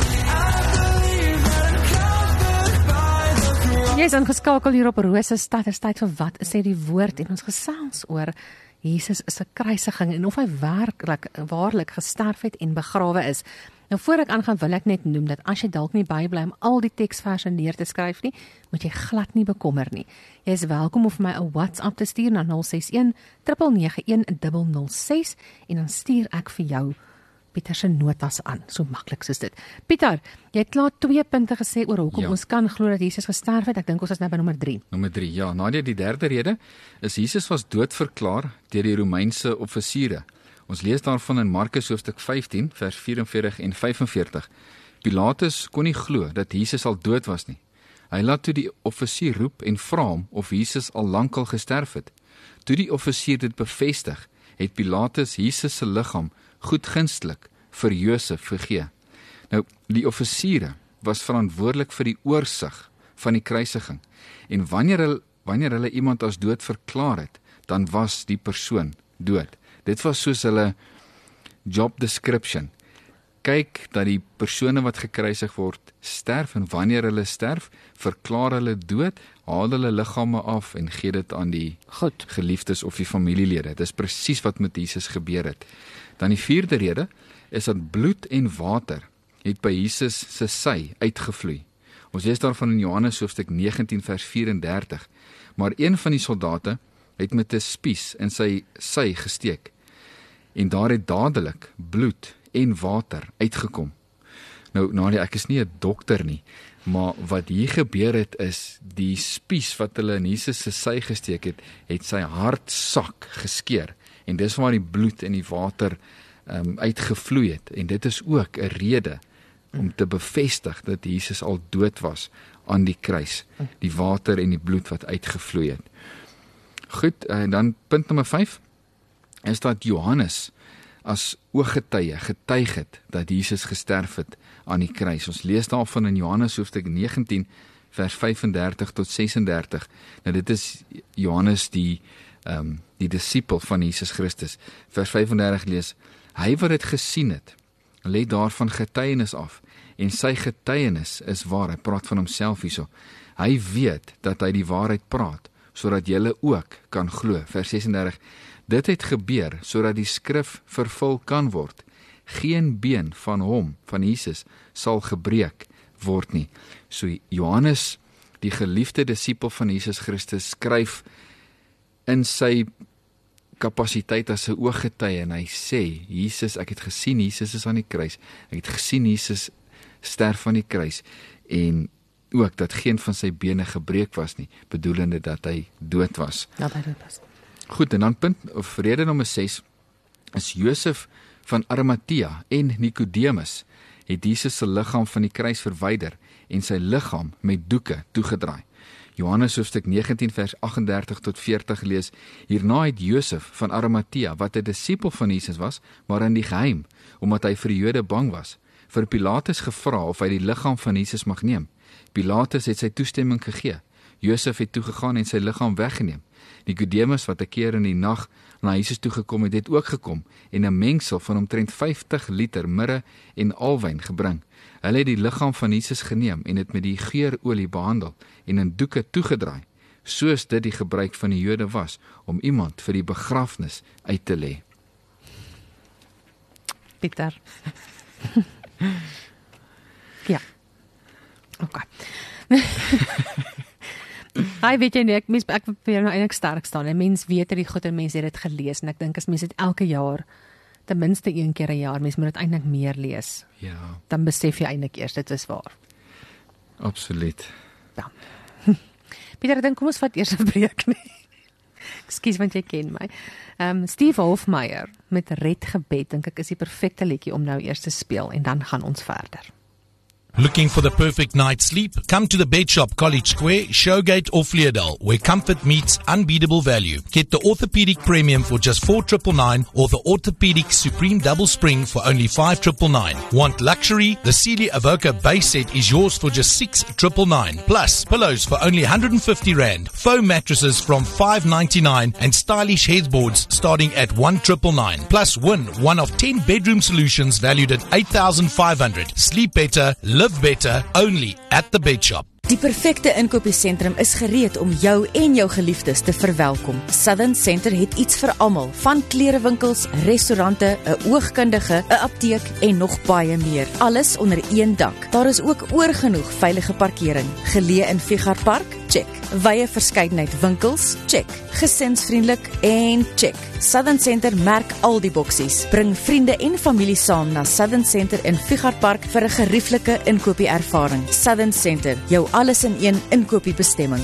I believe that I'm covered by the cross. Jy is ingeskakel hier op Rose Stad. Dit is tyd vir wat sê die woord en ons gesels oor Jesus se kruisiging en of hy werklik waarlik gesterf het en begrawe is. Nou voor ek aangaan wil ek net noem dat as jy dalk nie bybly om al die teksverse neer te skryf nie, moet jy glad nie bekommer nie. Jy is welkom om vir my 'n WhatsApp te stuur na nul ses een, nege nege een, nul nul ses en dan stuur ek vir jou Pieter se notas aan, so maklik soos dit. Pieter, jy het klaar twee punte gesê oor hoekom Ja. ons kan glo dat Jesus gesterf het. Ek dink ons is nou by nommer drie. Nommer drie, ja. Nadia, die derde rede is Jesus was dood verklaar deur die Romeinse offisiere. Ons lees daarvan in Markus hoofstuk vyftien, vers vyf-en-veertig en vyf-en-veertig. Pilatus kon nie glo dat Jesus al dood was nie. Hy laat toe die offisier roep en vra hom of Jesus al lankal gesterf het. Toe die offisier dit bevestig, het Pilatus Jesus se liggaam goedgunstig vir Josef gegee. Nou, die offisiere was verantwoordelik vir die oorsig van die kruisiging. En wanneer hulle, wanneer hulle iemand as dood verklaar het, dan was die persoon dood. Dit was soos hulle job description. Kyk dat die persone wat gekruisig word sterf, en wanneer hulle sterf, verklaar hulle dood, haal hulle liggame af en gee dit aan die Goed. geliefdes of die familielede. Dis presies wat met Jesus gebeur het. Dan die vierde rede is dat bloed en water het by Jesus se sy uitgevloei. Ons lees daarvan in Johannes hoofstuk negentien vers vyf-en-dertig. Maar een van die soldate het met 'n spies in sy sy gesteek en daar het dadelik bloed en water uitgekom. Nou, Nadia, ek is nie 'n dokter nie, maar wat hier gebeur het is, die spies wat hulle in Jesus se sy gesteek het, het sy hartsak geskeur, en dis waar die bloed en die water um, uitgevloei het, en dit is ook 'n rede om te bevestig dat Jesus al dood was aan die kruis, die water en die bloed wat uitgevloei het. Goed, en dan punt nommer vyf, is dat Johannes as ooggetuie getuig het dat Jesus gesterf het aan die kruis. Ons lees daarvan in Johannes hoofstuk negentien vers vyf-en-dertig tot ses-en-dertig. Nou dit is Johannes die um, die disipel van Jesus Christus. Vers vyf-en-dertig lees: Hy wat dit gesien het, lê daarvan getuienis af, en sy getuienis is waar. Hy praat van homself hierso. Hy weet dat hy die waarheid praat, sodat julle ook kan glo. Vers ses-en-dertig: Dit het gebeur sodat die skrif vervul kan word. Geen been van hom, van Jesus, sal gebreek word nie. So Johannes, die geliefde disipel van Jesus Christus, skryf in sy kapasiteit as 'n ooggetuie en hy sê, Jesus, ek het gesien Jesus is aan die kruis. Ek het gesien Jesus sterf aan die kruis en ook dat geen van sy bene gebreek was nie, bedoelende dat hy dood was. Ja, by dood was. Goed, en dan punt of rede nommer ses is Josef van Arimatea en Nikodemus het Jesus se liggaam van die kruis verwyder en sy liggaam met doeke toegedraai. Johannes hoofstuk negentien vers agt en dertig tot veertig lees, hierna het Josef van Arimatea, wat 'n disipel van Jesus was, maar in die geheim, omdat hy vir die Jode bang was, vir Pilatus gevra of hy die liggaam van Jesus mag neem. Pilatus het sy toestemming gegee. Josef het toegegaan en sy liggaam weggeneem. Nikodemus, wat 'n keer in die nag na Jesus toegekom het, het ook gekom en 'n mengsel van omtrent vyftig liter mirre en alwyn gebring. Hulle het die liggaam van Jesus geneem en dit met die geurolie behandel en in doeke toegedraai, soos dit die gebruik van die Jode was om iemand vir die begrafnis uit te lê. Pieter. Ja. Okay. Hy weet jy nie, ek mens ek wil nou eintlik sterk staan. 'n Mens weet dit goed en mense het dit gelees en ek dink as mense dit elke jaar ten minste een keer 'n jaar, mens moet dit eintlik meer lees. Ja. Dan besef jy eintlik eers dit is waar. Absoluut. Ja. Pieter, ek dink kom ons vat eers 'n breek nie. Ekskuus want jy ken my. Ehm um, Steve Hofmeyer met Red Gebed dink ek is die perfekte liedjie om nou eers te speel en dan gaan ons verder. Looking for the perfect night's sleep? Come to the Bed Shop, College Square, Showgate or Vleerdal, where comfort meets unbeatable value. Get the Orthopedic Premium for just four ninety-nine dollars or the Orthopedic Supreme Double Spring for only five ninety-nine dollars. Want luxury? The Celia Avoca base set is yours for just six ninety-nine dollars. Plus, pillows for only one hundred fifty rand, foam mattresses from five ninety-nine and stylish headboards starting at one ninety-nine dollars. Plus, win one of ten bedroom solutions valued at eight thousand five hundred dollars. Sleep better, live better, only at the Bed Shop. Die perfekte inkopiesentrum is gereed om jou en jou geliefdes te verwelkom. Southern Center het iets vir almal, van klerewinkels, restaurante, 'n oogkundige, 'n apteek en nog baie meer. Alles onder een dak. Daar is ook oorgenoeg veilige parkering. Geleë in Figar Park? Check. Wye verskeidenheid winkels? Check. Gesinsvriendelik en check. Southern Center merk al die boksies. Bring vriende en familie saam na Southern Center in Figar Park vir 'n gerieflike inkopieervaring. Southern Center, jou alles in een inkopiebestemming.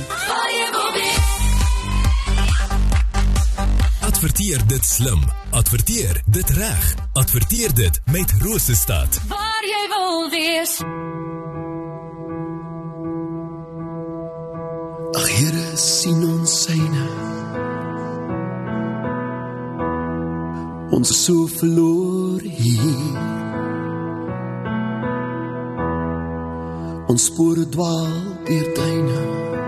Adverteer dit slim. Adverteer dit reg. Adverteer dit met Rosestad. Waar jy wil wees. Ag Here, sien ons syne. Ons is so verloor hier. Ons spore dwaal deur tuine.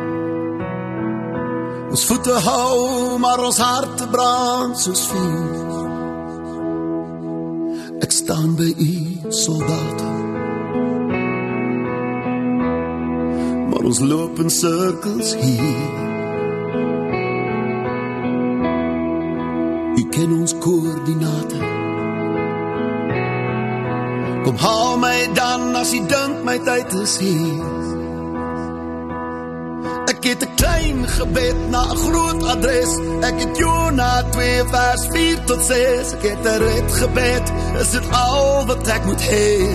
Ons voete hou, maar ons harte brand soos vuur. Ek staan by u soldate, maar ons loop in sirkels hier. U ken ons koördinate. Kom haal my dan as u dink my tyd is hier. Ek het 'n klein gebed na 'n groot adres. Ek het Jona twee vers vier tot ses. Ek het 'n red gebed, is dit al wat ek moet hê.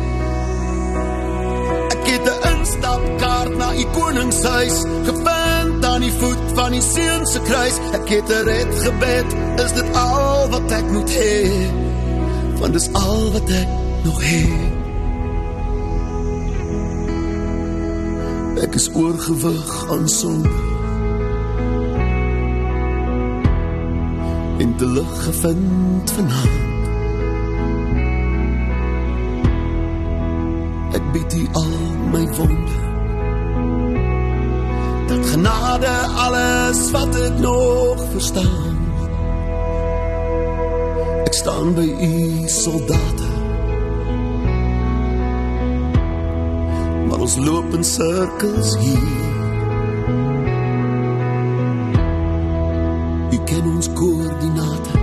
Ek het 'n instapkaart na u koningshuis, gevind aan die voet van die seun se kruis. Ek het 'n red gebed, is dit al wat ek moet hê. Want dis al wat ek nog hê. Ek is oorgewig aan sonde en te lig gevind vanaand. Ek bied u al my wonde, dat genade alles wat ek nog verstaan. Ek staan by u soldate, maar ons loop in sirkels hier. U ken ons koördinate.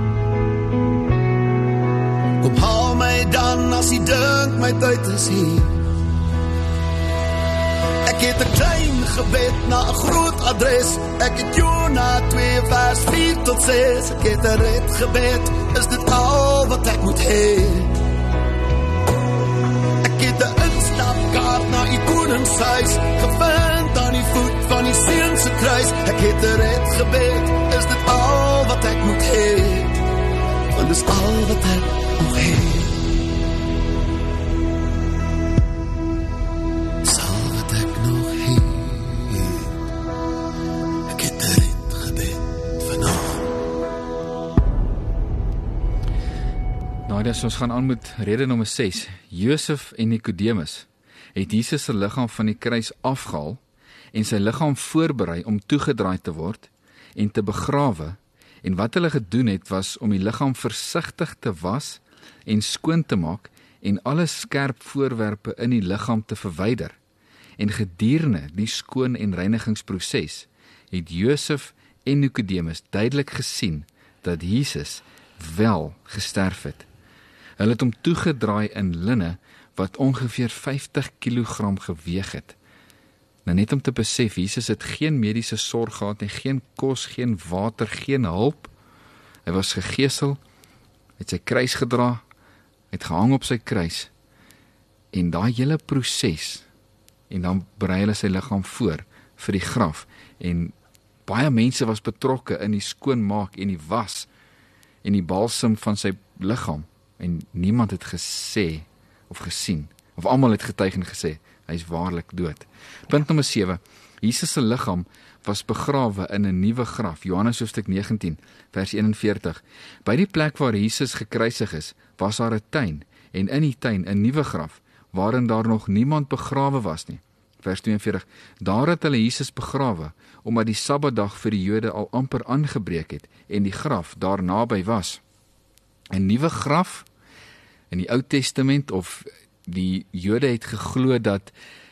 Kom haal my dan as u dink my tyd is hier. Ek Ek het 'n klein gebed na 'n groot adres. Ek het Jona twee vers vier tot ses. Ek het 'n red gebed, is dit al wat ek moet hê? Ek het 'n instapkaart na die koningshuis gevind aan die voet van die seun se kruis. Ek het 'n red gebed, is dit al wat ek moet hê? Want dis al wat ek nog hê. Nadia, so ons gaan aan met rede nommer ses. Josef en Nikodemus het Jesus se liggaam van die kruis afgehaal en sy liggaam voorberei om toegedraai te word en te begrawe. En wat hulle gedoen het was om die liggaam versigtig te was en skoon te maak en alle skerp voorwerpe in die liggaam te verwyder. En gedurende die skoon en reinigingsproses het Josef en Nikodemus duidelik gesien dat Jesus wel gesterf het. Hulle het hom toegedraai in linne wat ongeveer vyftig kilogram geweeg het. Nou net om te besef, Jesus het geen mediese sorg gehad nie, geen kos, geen water, geen hulp. Hy was gegeesel, het sy kruis gedra, het gehang op sy kruis. En daai hele proses, en dan berei hulle sy liggaam voor vir die graf. En baie mense was betrokke in die skoonmaak en die was en die balsem van sy liggaam. En niemand het gesê of gesien, of almal het getuig en gesê, hy is waarlik dood. Punt nommer sewe, Jesus se liggaam was begrawe in 'n nuwe graf, Johannes hoofstuk negentien, vers eenenveertig. By die plek waar Jesus gekruisig is, was daar 'n tuin, en in die tuin 'n nuwe graf, waarin daar nog niemand begrawe was nie. Vers tweeënveertig, daar het hulle Jesus begrawe, omdat die Sabbatdag vir die Jode al amper aangebreek het, en die graf daar naby was. 'n Nuwe graf in die Ou Testament, of die Jode het geglo dat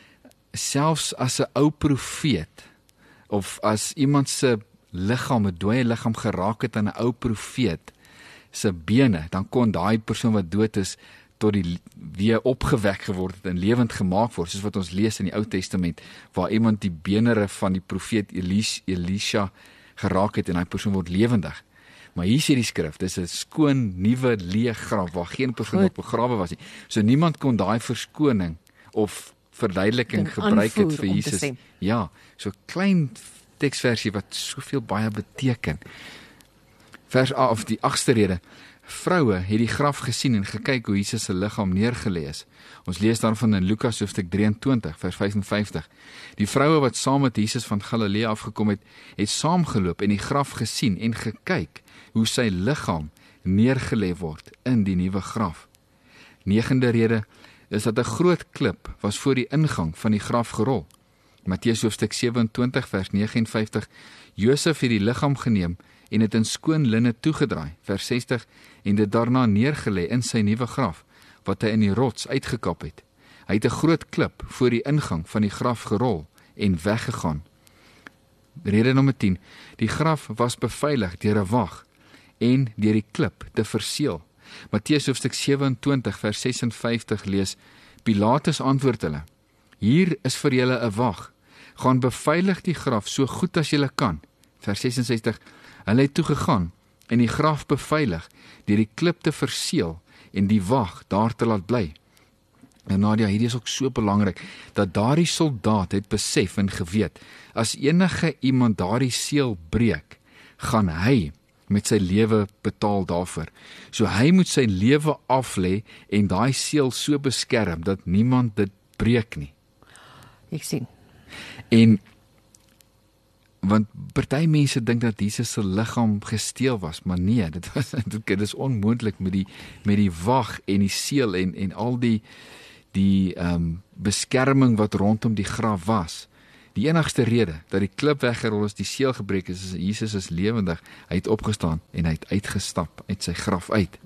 selfs as 'n ou profeet of as iemand se liggaam, 'n dooie liggaam geraak het aan 'n ou profeet se bene, dan kon daai persoon wat dood is tot die weer opgewek geword het en lewend gemaak word, soos wat ons lees in die Ou Testament, waar iemand die benere van die profeet Elis, Elisha geraak het en hy persoon word lewendig. Maar hier sê die skrif, dis 'n skoon, nuwe, leë graf, waar geen persoon op begrawe was nie. So niemand kon daai verskoning of verduideliking gebruik het vir Jesus. Ja, so klein teksversie wat soveel baie beteken. Vers A, of die agste rede, vroue het die graf gesien en gekyk hoe Jesus se liggaam neergelê is. Ons lees daarvan in Lukas hoofstuk drieëntwintig, vers vyf en vyftig. Die vroue wat saam met Jesus van Galilea afgekom het, het saamgeloop en die graf gesien en gekyk hoe sy liggaam neergelê word in die nuwe graf. Negende rede is dat 'n groot klip was voor die ingang van die graf gerol. Matteus hoofstuk sewe-en-twintig vers nege en vyftig. Josef het die liggaam geneem en het in skoon linne toegedraai, vers sestig, en dit daarna neergelê in sy nuwe graf, wat hy in die rots uitgekap het. Hy het 'n groot klip voor die ingang van die graf gerol en weggegaan. Rede nommer tien. Die graf was beveilig deur 'n wag en deur die klip te verseël. Matteus hoofstuk sewe-en-twintig vers ses en vyftig lees, Pilatus antwoord hulle, hier is vir julle 'n wag, gaan beveilig die graf so goed as julle kan. Vers ses en sestig, hulle het toe gegaan en die graf beveilig deur die klip te verseël en die wag daar te laat bly. En Nadia, hierdie is ook so belangrik, dat daardie soldaat het besef en geweet, as enige iemand daardie seël breek, gaan hy met sy lewe betaal daarvoor. So hy moet sy lewe aflê en daai seël so beskerm, dat niemand dit breek nie. Ek sien. En, want party mense dink dat Jesus se liggaam gesteel was, maar nee, dit was dit is onmoontlik met die met die wag en die seël en en al die die um, beskerming wat rondom die graf was. Die enigste rede dat die klip weggerol is, die seël gebreek is, is Jesus is lewendig. Hy het opgestaan en hy het uitgestap uit sy graf uit.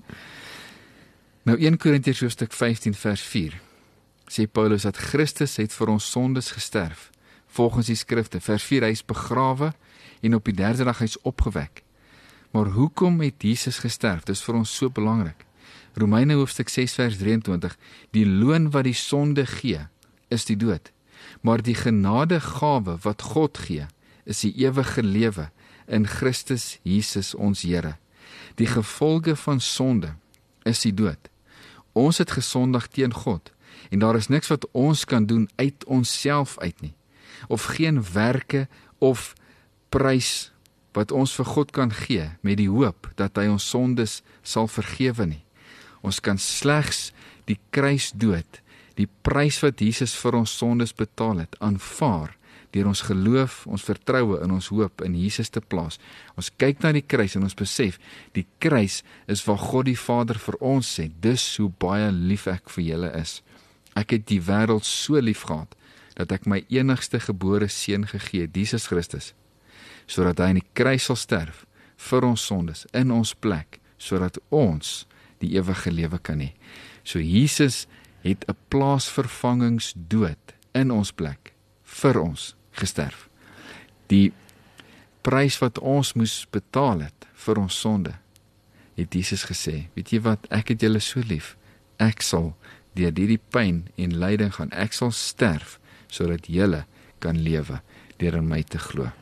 Nou Eerste Korintiërs hoofstuk vyftien vers vier sê Paulus dat Christus het vir ons sondes gesterf, volgens die skrifte. Vers vier, hy is begrawe en op die derde dag hy is opgewek. Maar hoekom het Jesus gesterf? Dit is vir ons so belangrik. Romeine hoofstuk ses vers drieëntwintig, die loon wat die sonde gee, is die dood. maar die genadegawe wat God gee, is die ewige lewe in Christus Jesus ons Here. Die gevolge van sonde is die dood. Ons het gesondig teen God, en daar is niks wat ons kan doen uit onsself uit nie, of geen werke of prys wat ons vir God kan gee, met die hoop dat hy ons sondes sal vergewe nie. Ons kan slegs die kruisdood, die prys wat Jesus vir ons sondes betaal het, aanvaar, deur ons geloof, ons vertroue in ons hoop in Jesus te plaas. Ons kyk na die kruis en ons besef, die kruis is waar God die Vader vir ons sê, dis hoe baie lief ek vir julle is. Ek het die wêreld so lief gehad, dat ek my enigste gebore seun gegee het, Jesus Christus, sodat hy in die kruis sal sterf, vir ons sondes, in ons plek, sodat ons die ewige lewe kan hê. So Jesus het 'n plaasvervangingsdood in ons plek, vir ons gesterf. Die prys wat ons moes betaal het vir ons sonde, het Jesus gesê, weet jy wat, ek het julle so lief, ek sal deur hierdie pyn en lyding gaan, ek sal sterf, sodat julle kan lewe, deur in my te glo.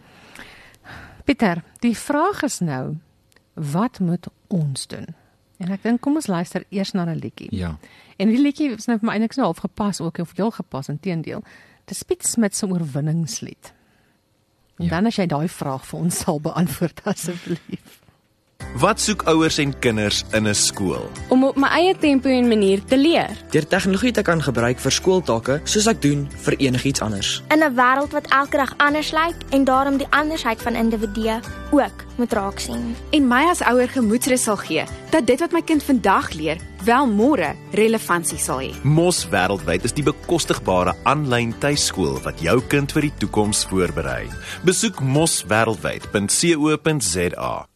Pieter, die vraag is nou, wat moet ons doen? En ek dink, kom ons luister eers na 'n liedjie. Ja. En die liedjie is nou vir my eintlik so half gepas ook, of heel gepas, inteendeel. Dit is Piet Smit se oorwinningslied. En Ja. dan as jy daai vraag vir ons sal beantwoord asseblief. Wat soek ouers en kinders in 'n skool? Om op my eie tempo en manier te leer. Deur tegnologie te kan gebruik vir skooltake, soos ek doen vir enigiets anders. In 'n wêreld wat elke dag anders lyk en daarom die andersheid van individue ook moet raak sien. En my as ouer gemoedsrus sal gee dat dit wat my kind vandag leer, wel môre relevantie sal hê. Mos Wêreldwyd is die bekostigbare aanlyn tuiskool wat jou kind vir die toekoms voorberei. Besoek mos wêreldwyd punt co punt za.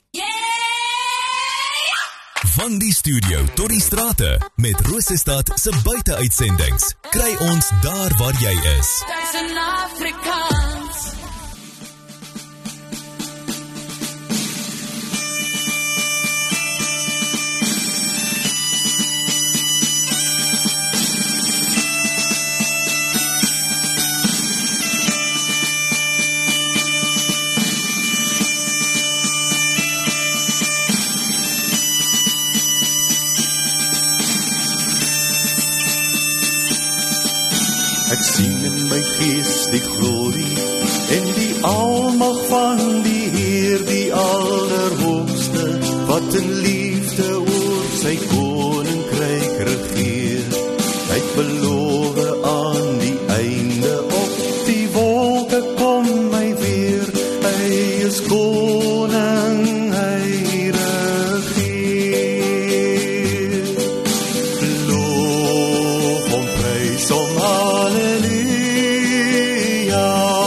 Van die studio tot die strate met Rosestad se buiteuitsendings. Kry ons daar waar jy is. Dis in Afrikaans. Ek sien in my gees die glorie en die almag van die Heer, die Allerhoogste, wat in liefde oor sy koninkryk regeer. Hy het beloof aan die einde op die wolke kom my weer. Hy is koning, hy regeer. Loof hom, prys hom, halleluja.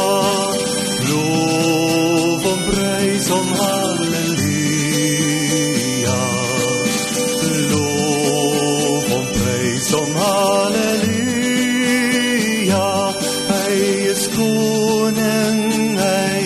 Loof hom, prys hom, halleluja. Loof hom, prys hom, halleluja. Hy is koning, hy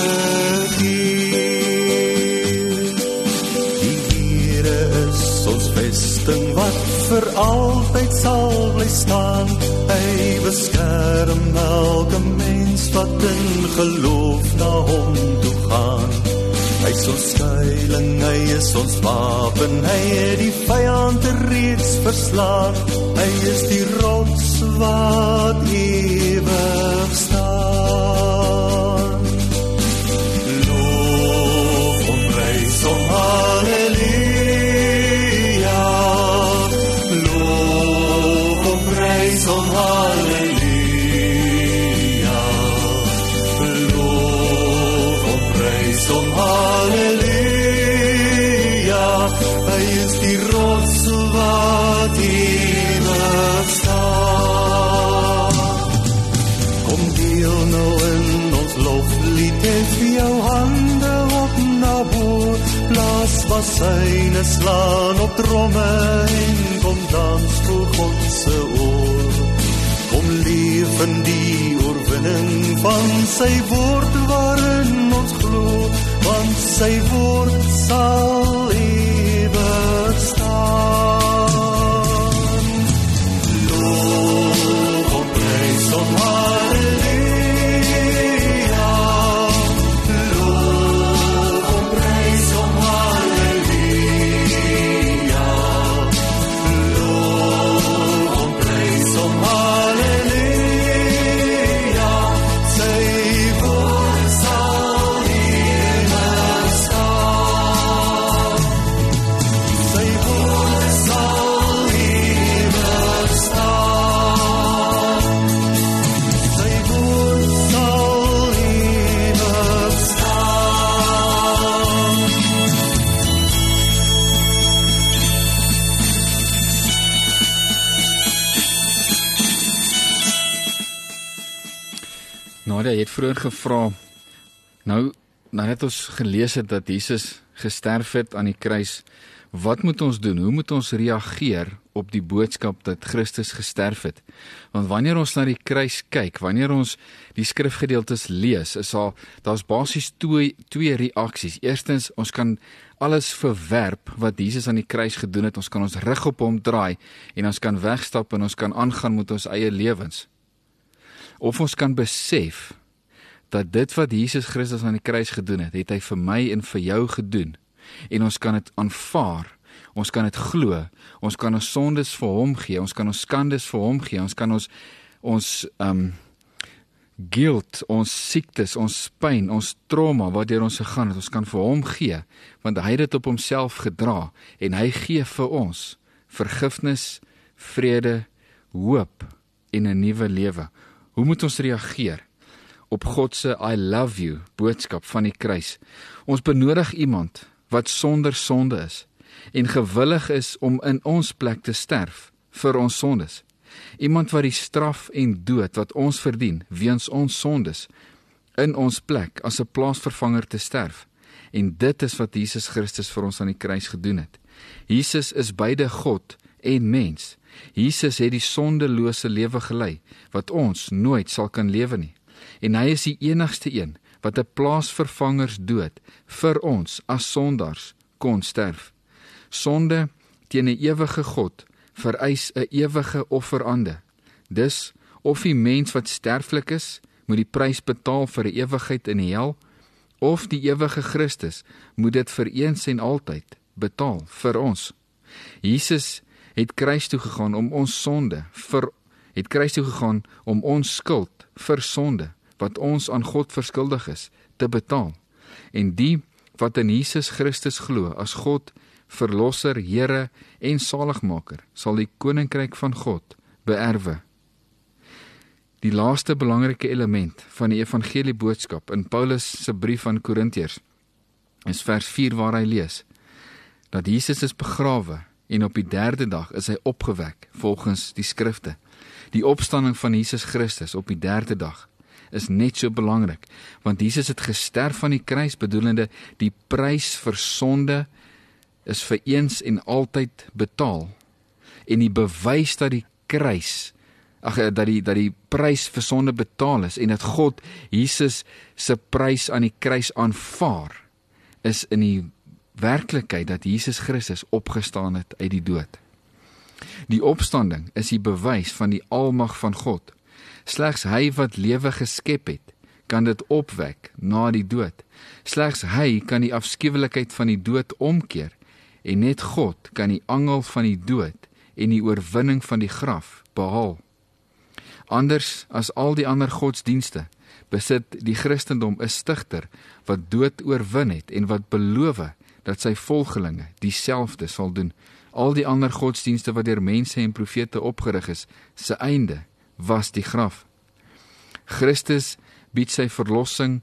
regeer. Die Here is ons vesting wat vir altyd sal bly staan. Hy beskerm elke mens wat in geloof na hom toe gaan. Hy is ons skuiling, hy is ons wapen, hy het die vyand reeds verslaan. Hy is die rots wat ewig staan. Loof hom, prys hom, halleluja. Loof hom, prys hom, halleluja. Loof hom, prys hom, halleluja. Hy is die rots wat ewig staan. Kom deel nou in ons loflied, hef jou hande op na bo. Laat bassyne slaan op tromme en kom dans voor God se oor. Kom leef in die oorwinning van sy woord waarin ons glo, want sy woord sal ewig staan. Loof hom, prys hom, halleluja. Nadia, jy het vroeër gevra, nou, nadat ons gelees het dat Jesus gesterf het aan die kruis, wat moet ons doen? Hoe moet ons reageer op die boodskap dat Christus gesterf het? Want wanneer ons na die kruis kyk, wanneer ons die skrifgedeeltes lees, is daar, daar's basies twee, twee reaksies. Eerstens, ons kan alles verwerp wat Jesus aan die kruis gedoen het, ons kan ons rug op hom draai, en ons kan wegstap en ons kan aangaan met ons eie lewens. Of ons kan besef, dat dit wat Jesus Christus aan die kruis gedoen het, het hy vir my en vir jou gedoen, en ons kan dit aanvaar, ons kan dit glo, ons kan ons sondes vir hom gee, ons kan ons skandes vir hom gee, ons kan ons, ons um, guilt, ons siektes, ons pyn, ons trauma, waardeur ons gegaan het, ons kan vir hom gee, want hy het dit op homself gedra, en hy gee vir ons vergifnis, vrede, hoop, en 'n nuwe lewe. Hoe moet ons reageer op God se I love you boodskap van die kruis? Ons benodig iemand wat sonder sonde is en gewillig is om in ons plek te sterf vir ons sondes. Iemand wat die straf en dood wat ons verdien weens ons sondes in ons plek as 'n plaasvervanger te sterf. En dit is wat Jesus Christus vir ons aan die kruis gedoen het. Jesus is beide God en mens. Jesus het die sondelose lewe gelei wat ons nooit sal kan lewe nie. En hy is die enigste een wat 'n plaasvervangersdood vir ons as sondaars kon sterf. Sonde teen 'n ewige God vereis 'n ewige offerande. Dus of die mens wat sterflik is, moet die prys betaal vir 'n ewigheid in die hel, of die ewige Christus moet dit vir eens en altyd betaal vir ons. Jesus het kruis toe gegaan om ons sonde vir het kruis toe gegaan om ons skuld vir sonde wat ons aan God verskuldig is te betaal. En die wat in Jesus Christus glo as God verlosser, Here en saligmaker sal die koninkryk van God beerwe. Die laaste belangrike element van die evangelie boodskap in Paulus se brief aan Korintiërs is vers vier waar hy lees dat Jesus is begrawe en op die derde dag is hy opgewek volgens die skrifte. Die opstanding van Jesus Christus op die derde dag is net so belangrik, want Jesus het gesterf aan die kruis, bedoelende die prys vir sonde is vir eens en altyd betaal. En die bewys dat die kruis, ag dat die dat die prys vir sonde betaal is en dat God Jesus se prys aan die kruis aanvaar, is in die werklikheid dat Jesus Christus opgestaan het uit die dood. Die opstanding is die bewys van die almag van God. Slegs hy wat lewe geskep het, kan dit opwek na die dood. Slegs hy kan die afskuwelikheid van die dood omkeer, en net God kan die angel van die dood en die oorwinning van die graf behaal. Anders as al die ander godsdienste, besit die Christendom 'n stigter wat dood oorwin het en wat beloof dat sy volgelinge dieselfde sal doen. Al die ander godsdienste wat deur mense en profete opgerig is, se einde was die graf. Christus bied sy verlossing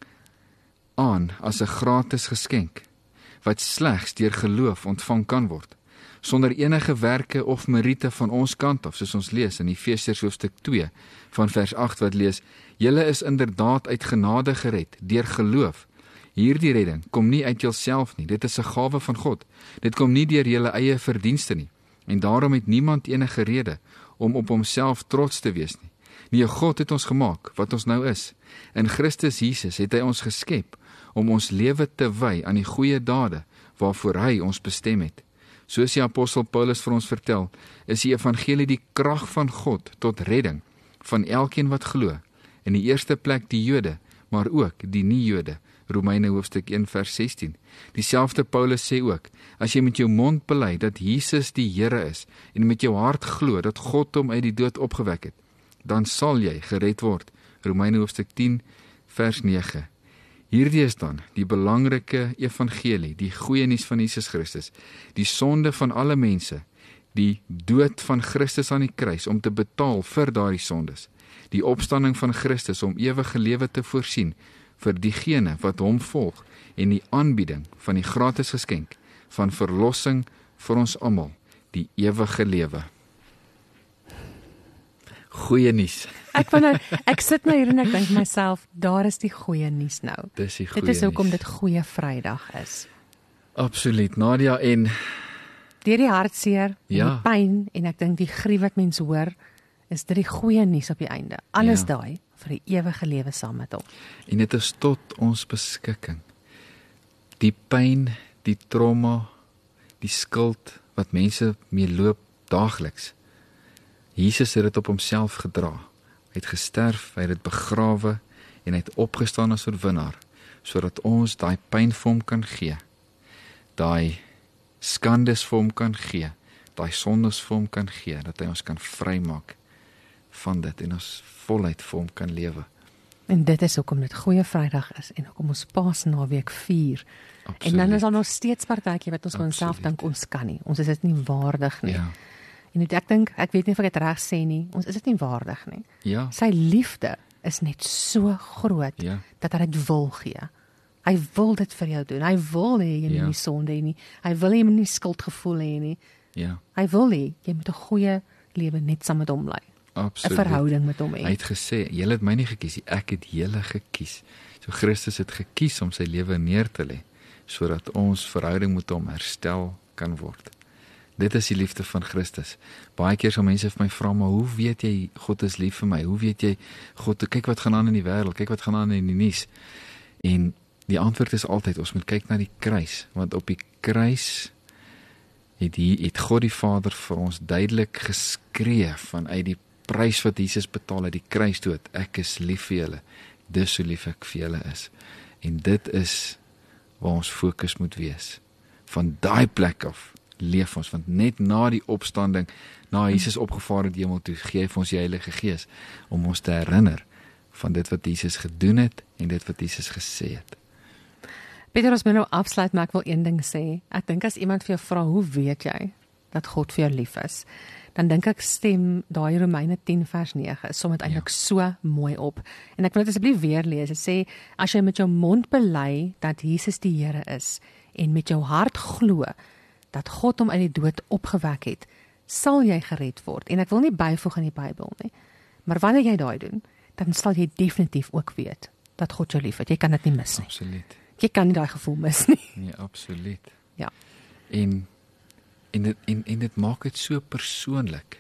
aan as 'n gratis geskenk, wat slegs deur geloof ontvang kan word, sonder enige werke of meriete van ons kant af, soos ons lees in Efesiërs hoofstuk twee van vers agt wat lees, julle is inderdaad uit genade gered deur geloof. Hierdie redding kom nie uit julself nie, dit is 'n gawe van God. Dit kom nie deur julle eie verdienste nie, en daarom het niemand enige rede om op homself trots te wees nie. Nee, God het ons gemaak wat ons nou is. In Christus Jesus het hy ons geskep om ons lewe te wy aan die goeie dade waarvoor hy ons bestem het. Soos die apostel Paulus vir ons vertel, is die evangelie die krag van God tot redding van elkeen wat glo, in die eerste plek die Jode, maar ook die nie-Jode. Romeine hoofstuk een vers sestien. Dieselfde Paulus sê ook, as jy met jou mond bely dat Jesus die Here is, en met jou hart glo dat God hom uit die dood opgewek het, dan sal jy gered word. Romeine hoofstuk tien vers nege. Hierdie is dan die belangrike evangelie, die goeie nuus van Jesus Christus, die sonde van alle mense, die dood van Christus aan die kruis om te betaal vir daardie sondes, die opstanding van Christus om ewige lewe te voorsien vir diegene wat hom volg, en die aanbieding van die gratis geskenk van verlossing vir ons almal, die ewige lewe. Goeie nuus. Ek van nou, ek sit nou hier en ek dink myself, daar is die goeie nuus nou. Dis die goeie Dit is hoekom nuus. dit goeie Vrydag is. Absoluut, Nadia, en Deur die hartseer en Ja. die pyn en ek dink die grief wat mense hoor, is dit die goeie nuus op die einde. Alles Ja. daai vir die ewige lewe saam met hom. en dit is tot ons beskikking. Die pyn, die trauma, die skuld wat mense mee loop daagliks. Jesus het dit op homself gedra. Hy het gesterf, hy het dit begrawe en hy het opgestaan as oorwinnaar, sodat ons daai pyn vir hom kan gee. Daai skandes vir hom kan gee, daai sondes vir hom kan gee, dat hy ons kan vrymaak van dit en ons voluit vir hom kan lewe. En dit is hoekom dit goeie Vrydag is en hoekom ons Paasnaweek vier. Absoluut. En dan is daar nog steeds partytjie wat ons van onsself dink ons kan nie. Ons is dit nie waardig nie. Ja. En dit, ek dink, ek weet nie of ek dit reg sê nie, ons is dit nie waardig nie. Ja. Sy liefde is net so groot Ja. dat hy dit wil gee. Hy wil dit vir jou doen. Hy wil hê jy moet Ja. nie sonde hê nie. Hy wil hê jy moet nie skuldgevoel hê nie. Ja. Hy wil hê jy moet 'n goeie lewe net saam met hom lei. Absoluut. 'n Verhouding met hom hê. Hy het gesê, julle het my nie gekies nie, ek het julle gekies. So Christus het gekies om sy lewe neer te lê, sodat ons verhouding met hom herstel kan word. Dit is die liefde van Christus. Baie keer sal mense vir my vra, maar hoe weet jy God is lief vir my? Hoe weet jy God, kyk wat gaan aan in die wêreld, kyk wat gaan aan in die nuus. En die antwoord is altyd, ons moet kyk na die kruis, want op die kruis het, die, het God die Vader vir ons duidelik geskree vanuit die prys wat Jesus betaal het, die kruisdood. Ek is lief vir julle. Dis hoe lief ek vir julle is. En dit is waar ons fokus moet wees. Van daai plek af leef ons, want net na die opstanding, na Jesus opgevaar het hemel toe, gee hy vir ons die Heilige Gees om ons te herinner van dit wat Jesus gedoen het en dit wat Jesus gesê het. Peter, ons moet nou afsluit, maar ek wil een ding sê. Ek dink as iemand vir jou vra, hoe weet jy dat God vir jou lief is? Dan dink ek stem daai Romeine tien vers nege, som dit eintlik ja. so mooi op. En ek wil dit asseblief weer lees. Dit sê, as jy met jou mond bely dat Jesus die Here is, en met jou hart glo dat God hom uit die dood opgewek het, sal jy gered word. En ek wil nie byvoeg in die Bybel nie, maar wanneer jy daai doen, dan sal jy definitief ook weet dat God jou lief het. Jy kan dit nie mis nie. Absoluut. Jy kan nie daai gevoel mis nie. Nee, absoluut. Ja. En en dit en, en dit maak dit so persoonlik.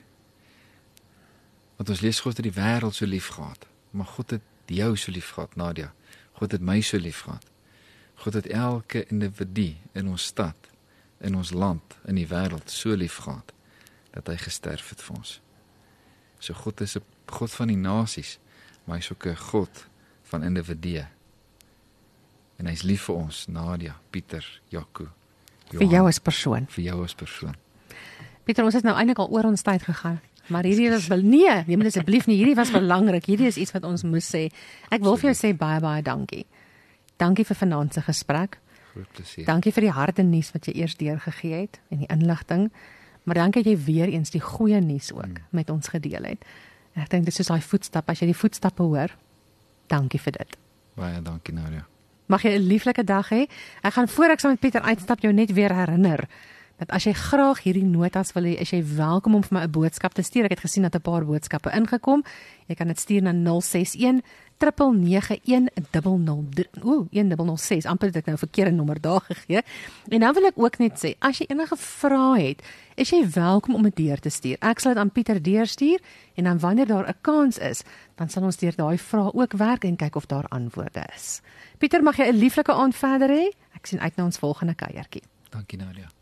Want ons lees God het die wêreld so lief gehad, maar God het jou so lief gehad, Nadia. God het my so lief gehad. God het elke individu in ons stad, in ons land, in die wêreld so lief gehad dat hy gesterf het vir ons. So God is 'n God van die nasies, maar hy's ook 'n God van individue. En hy's lief vir ons, Nadia, Pieter, Jaco. Vir jou as persoon. Vir jou as persoon. Pieter, ons het nou eintlik al oor ons tyd gegaan. Maar hierdie was wel nee, jy moet asseblief nie, hierdie was belangrik. Hierdie is iets wat ons moes sê. Ek wil vir jou sê baie baie dankie. Dankie vir vanaand se gesprek. Groot plesier. Dankie vir die harde nuus wat jy eers deurgegee het en die inligting. Maar dankie dat jy weer eens die goeie nuus ook hmm. met ons gedeel het. En ek dink dit is soos daai voetstap, as jy die voetstappe hoor. Dankie vir dit. Baie dankie, Nadia. Mag jy 'n lieflike dag hê. Ek gaan voor ek saam met Pieter uitstap jou net weer herinner dat as jy graag hierdie notas wil hê, is jy welkom om vir my 'n boodskap te stuur. Ek het gesien dat 'n paar boodskappe ingekom. Jy kan dit stuur na nul ses een nege nege een nul nul ooh, een nul nul ses. Amper het ek nou 'n verkeerde nommer daar gegee. En dan wil ek ook net sê, as jy enige vrae het, is jy welkom om dit deur te stuur. Ek sal dit aan Pieter deurstuur en dan wanneer daar 'n kans is, dan sal ons deur daai vrae ook werk en kyk of daar antwoorde is. Pieter, mag jy 'n lieflike aand verder hê? Ek sien uit na ons volgende kuiertjie. Dankie, Nadia.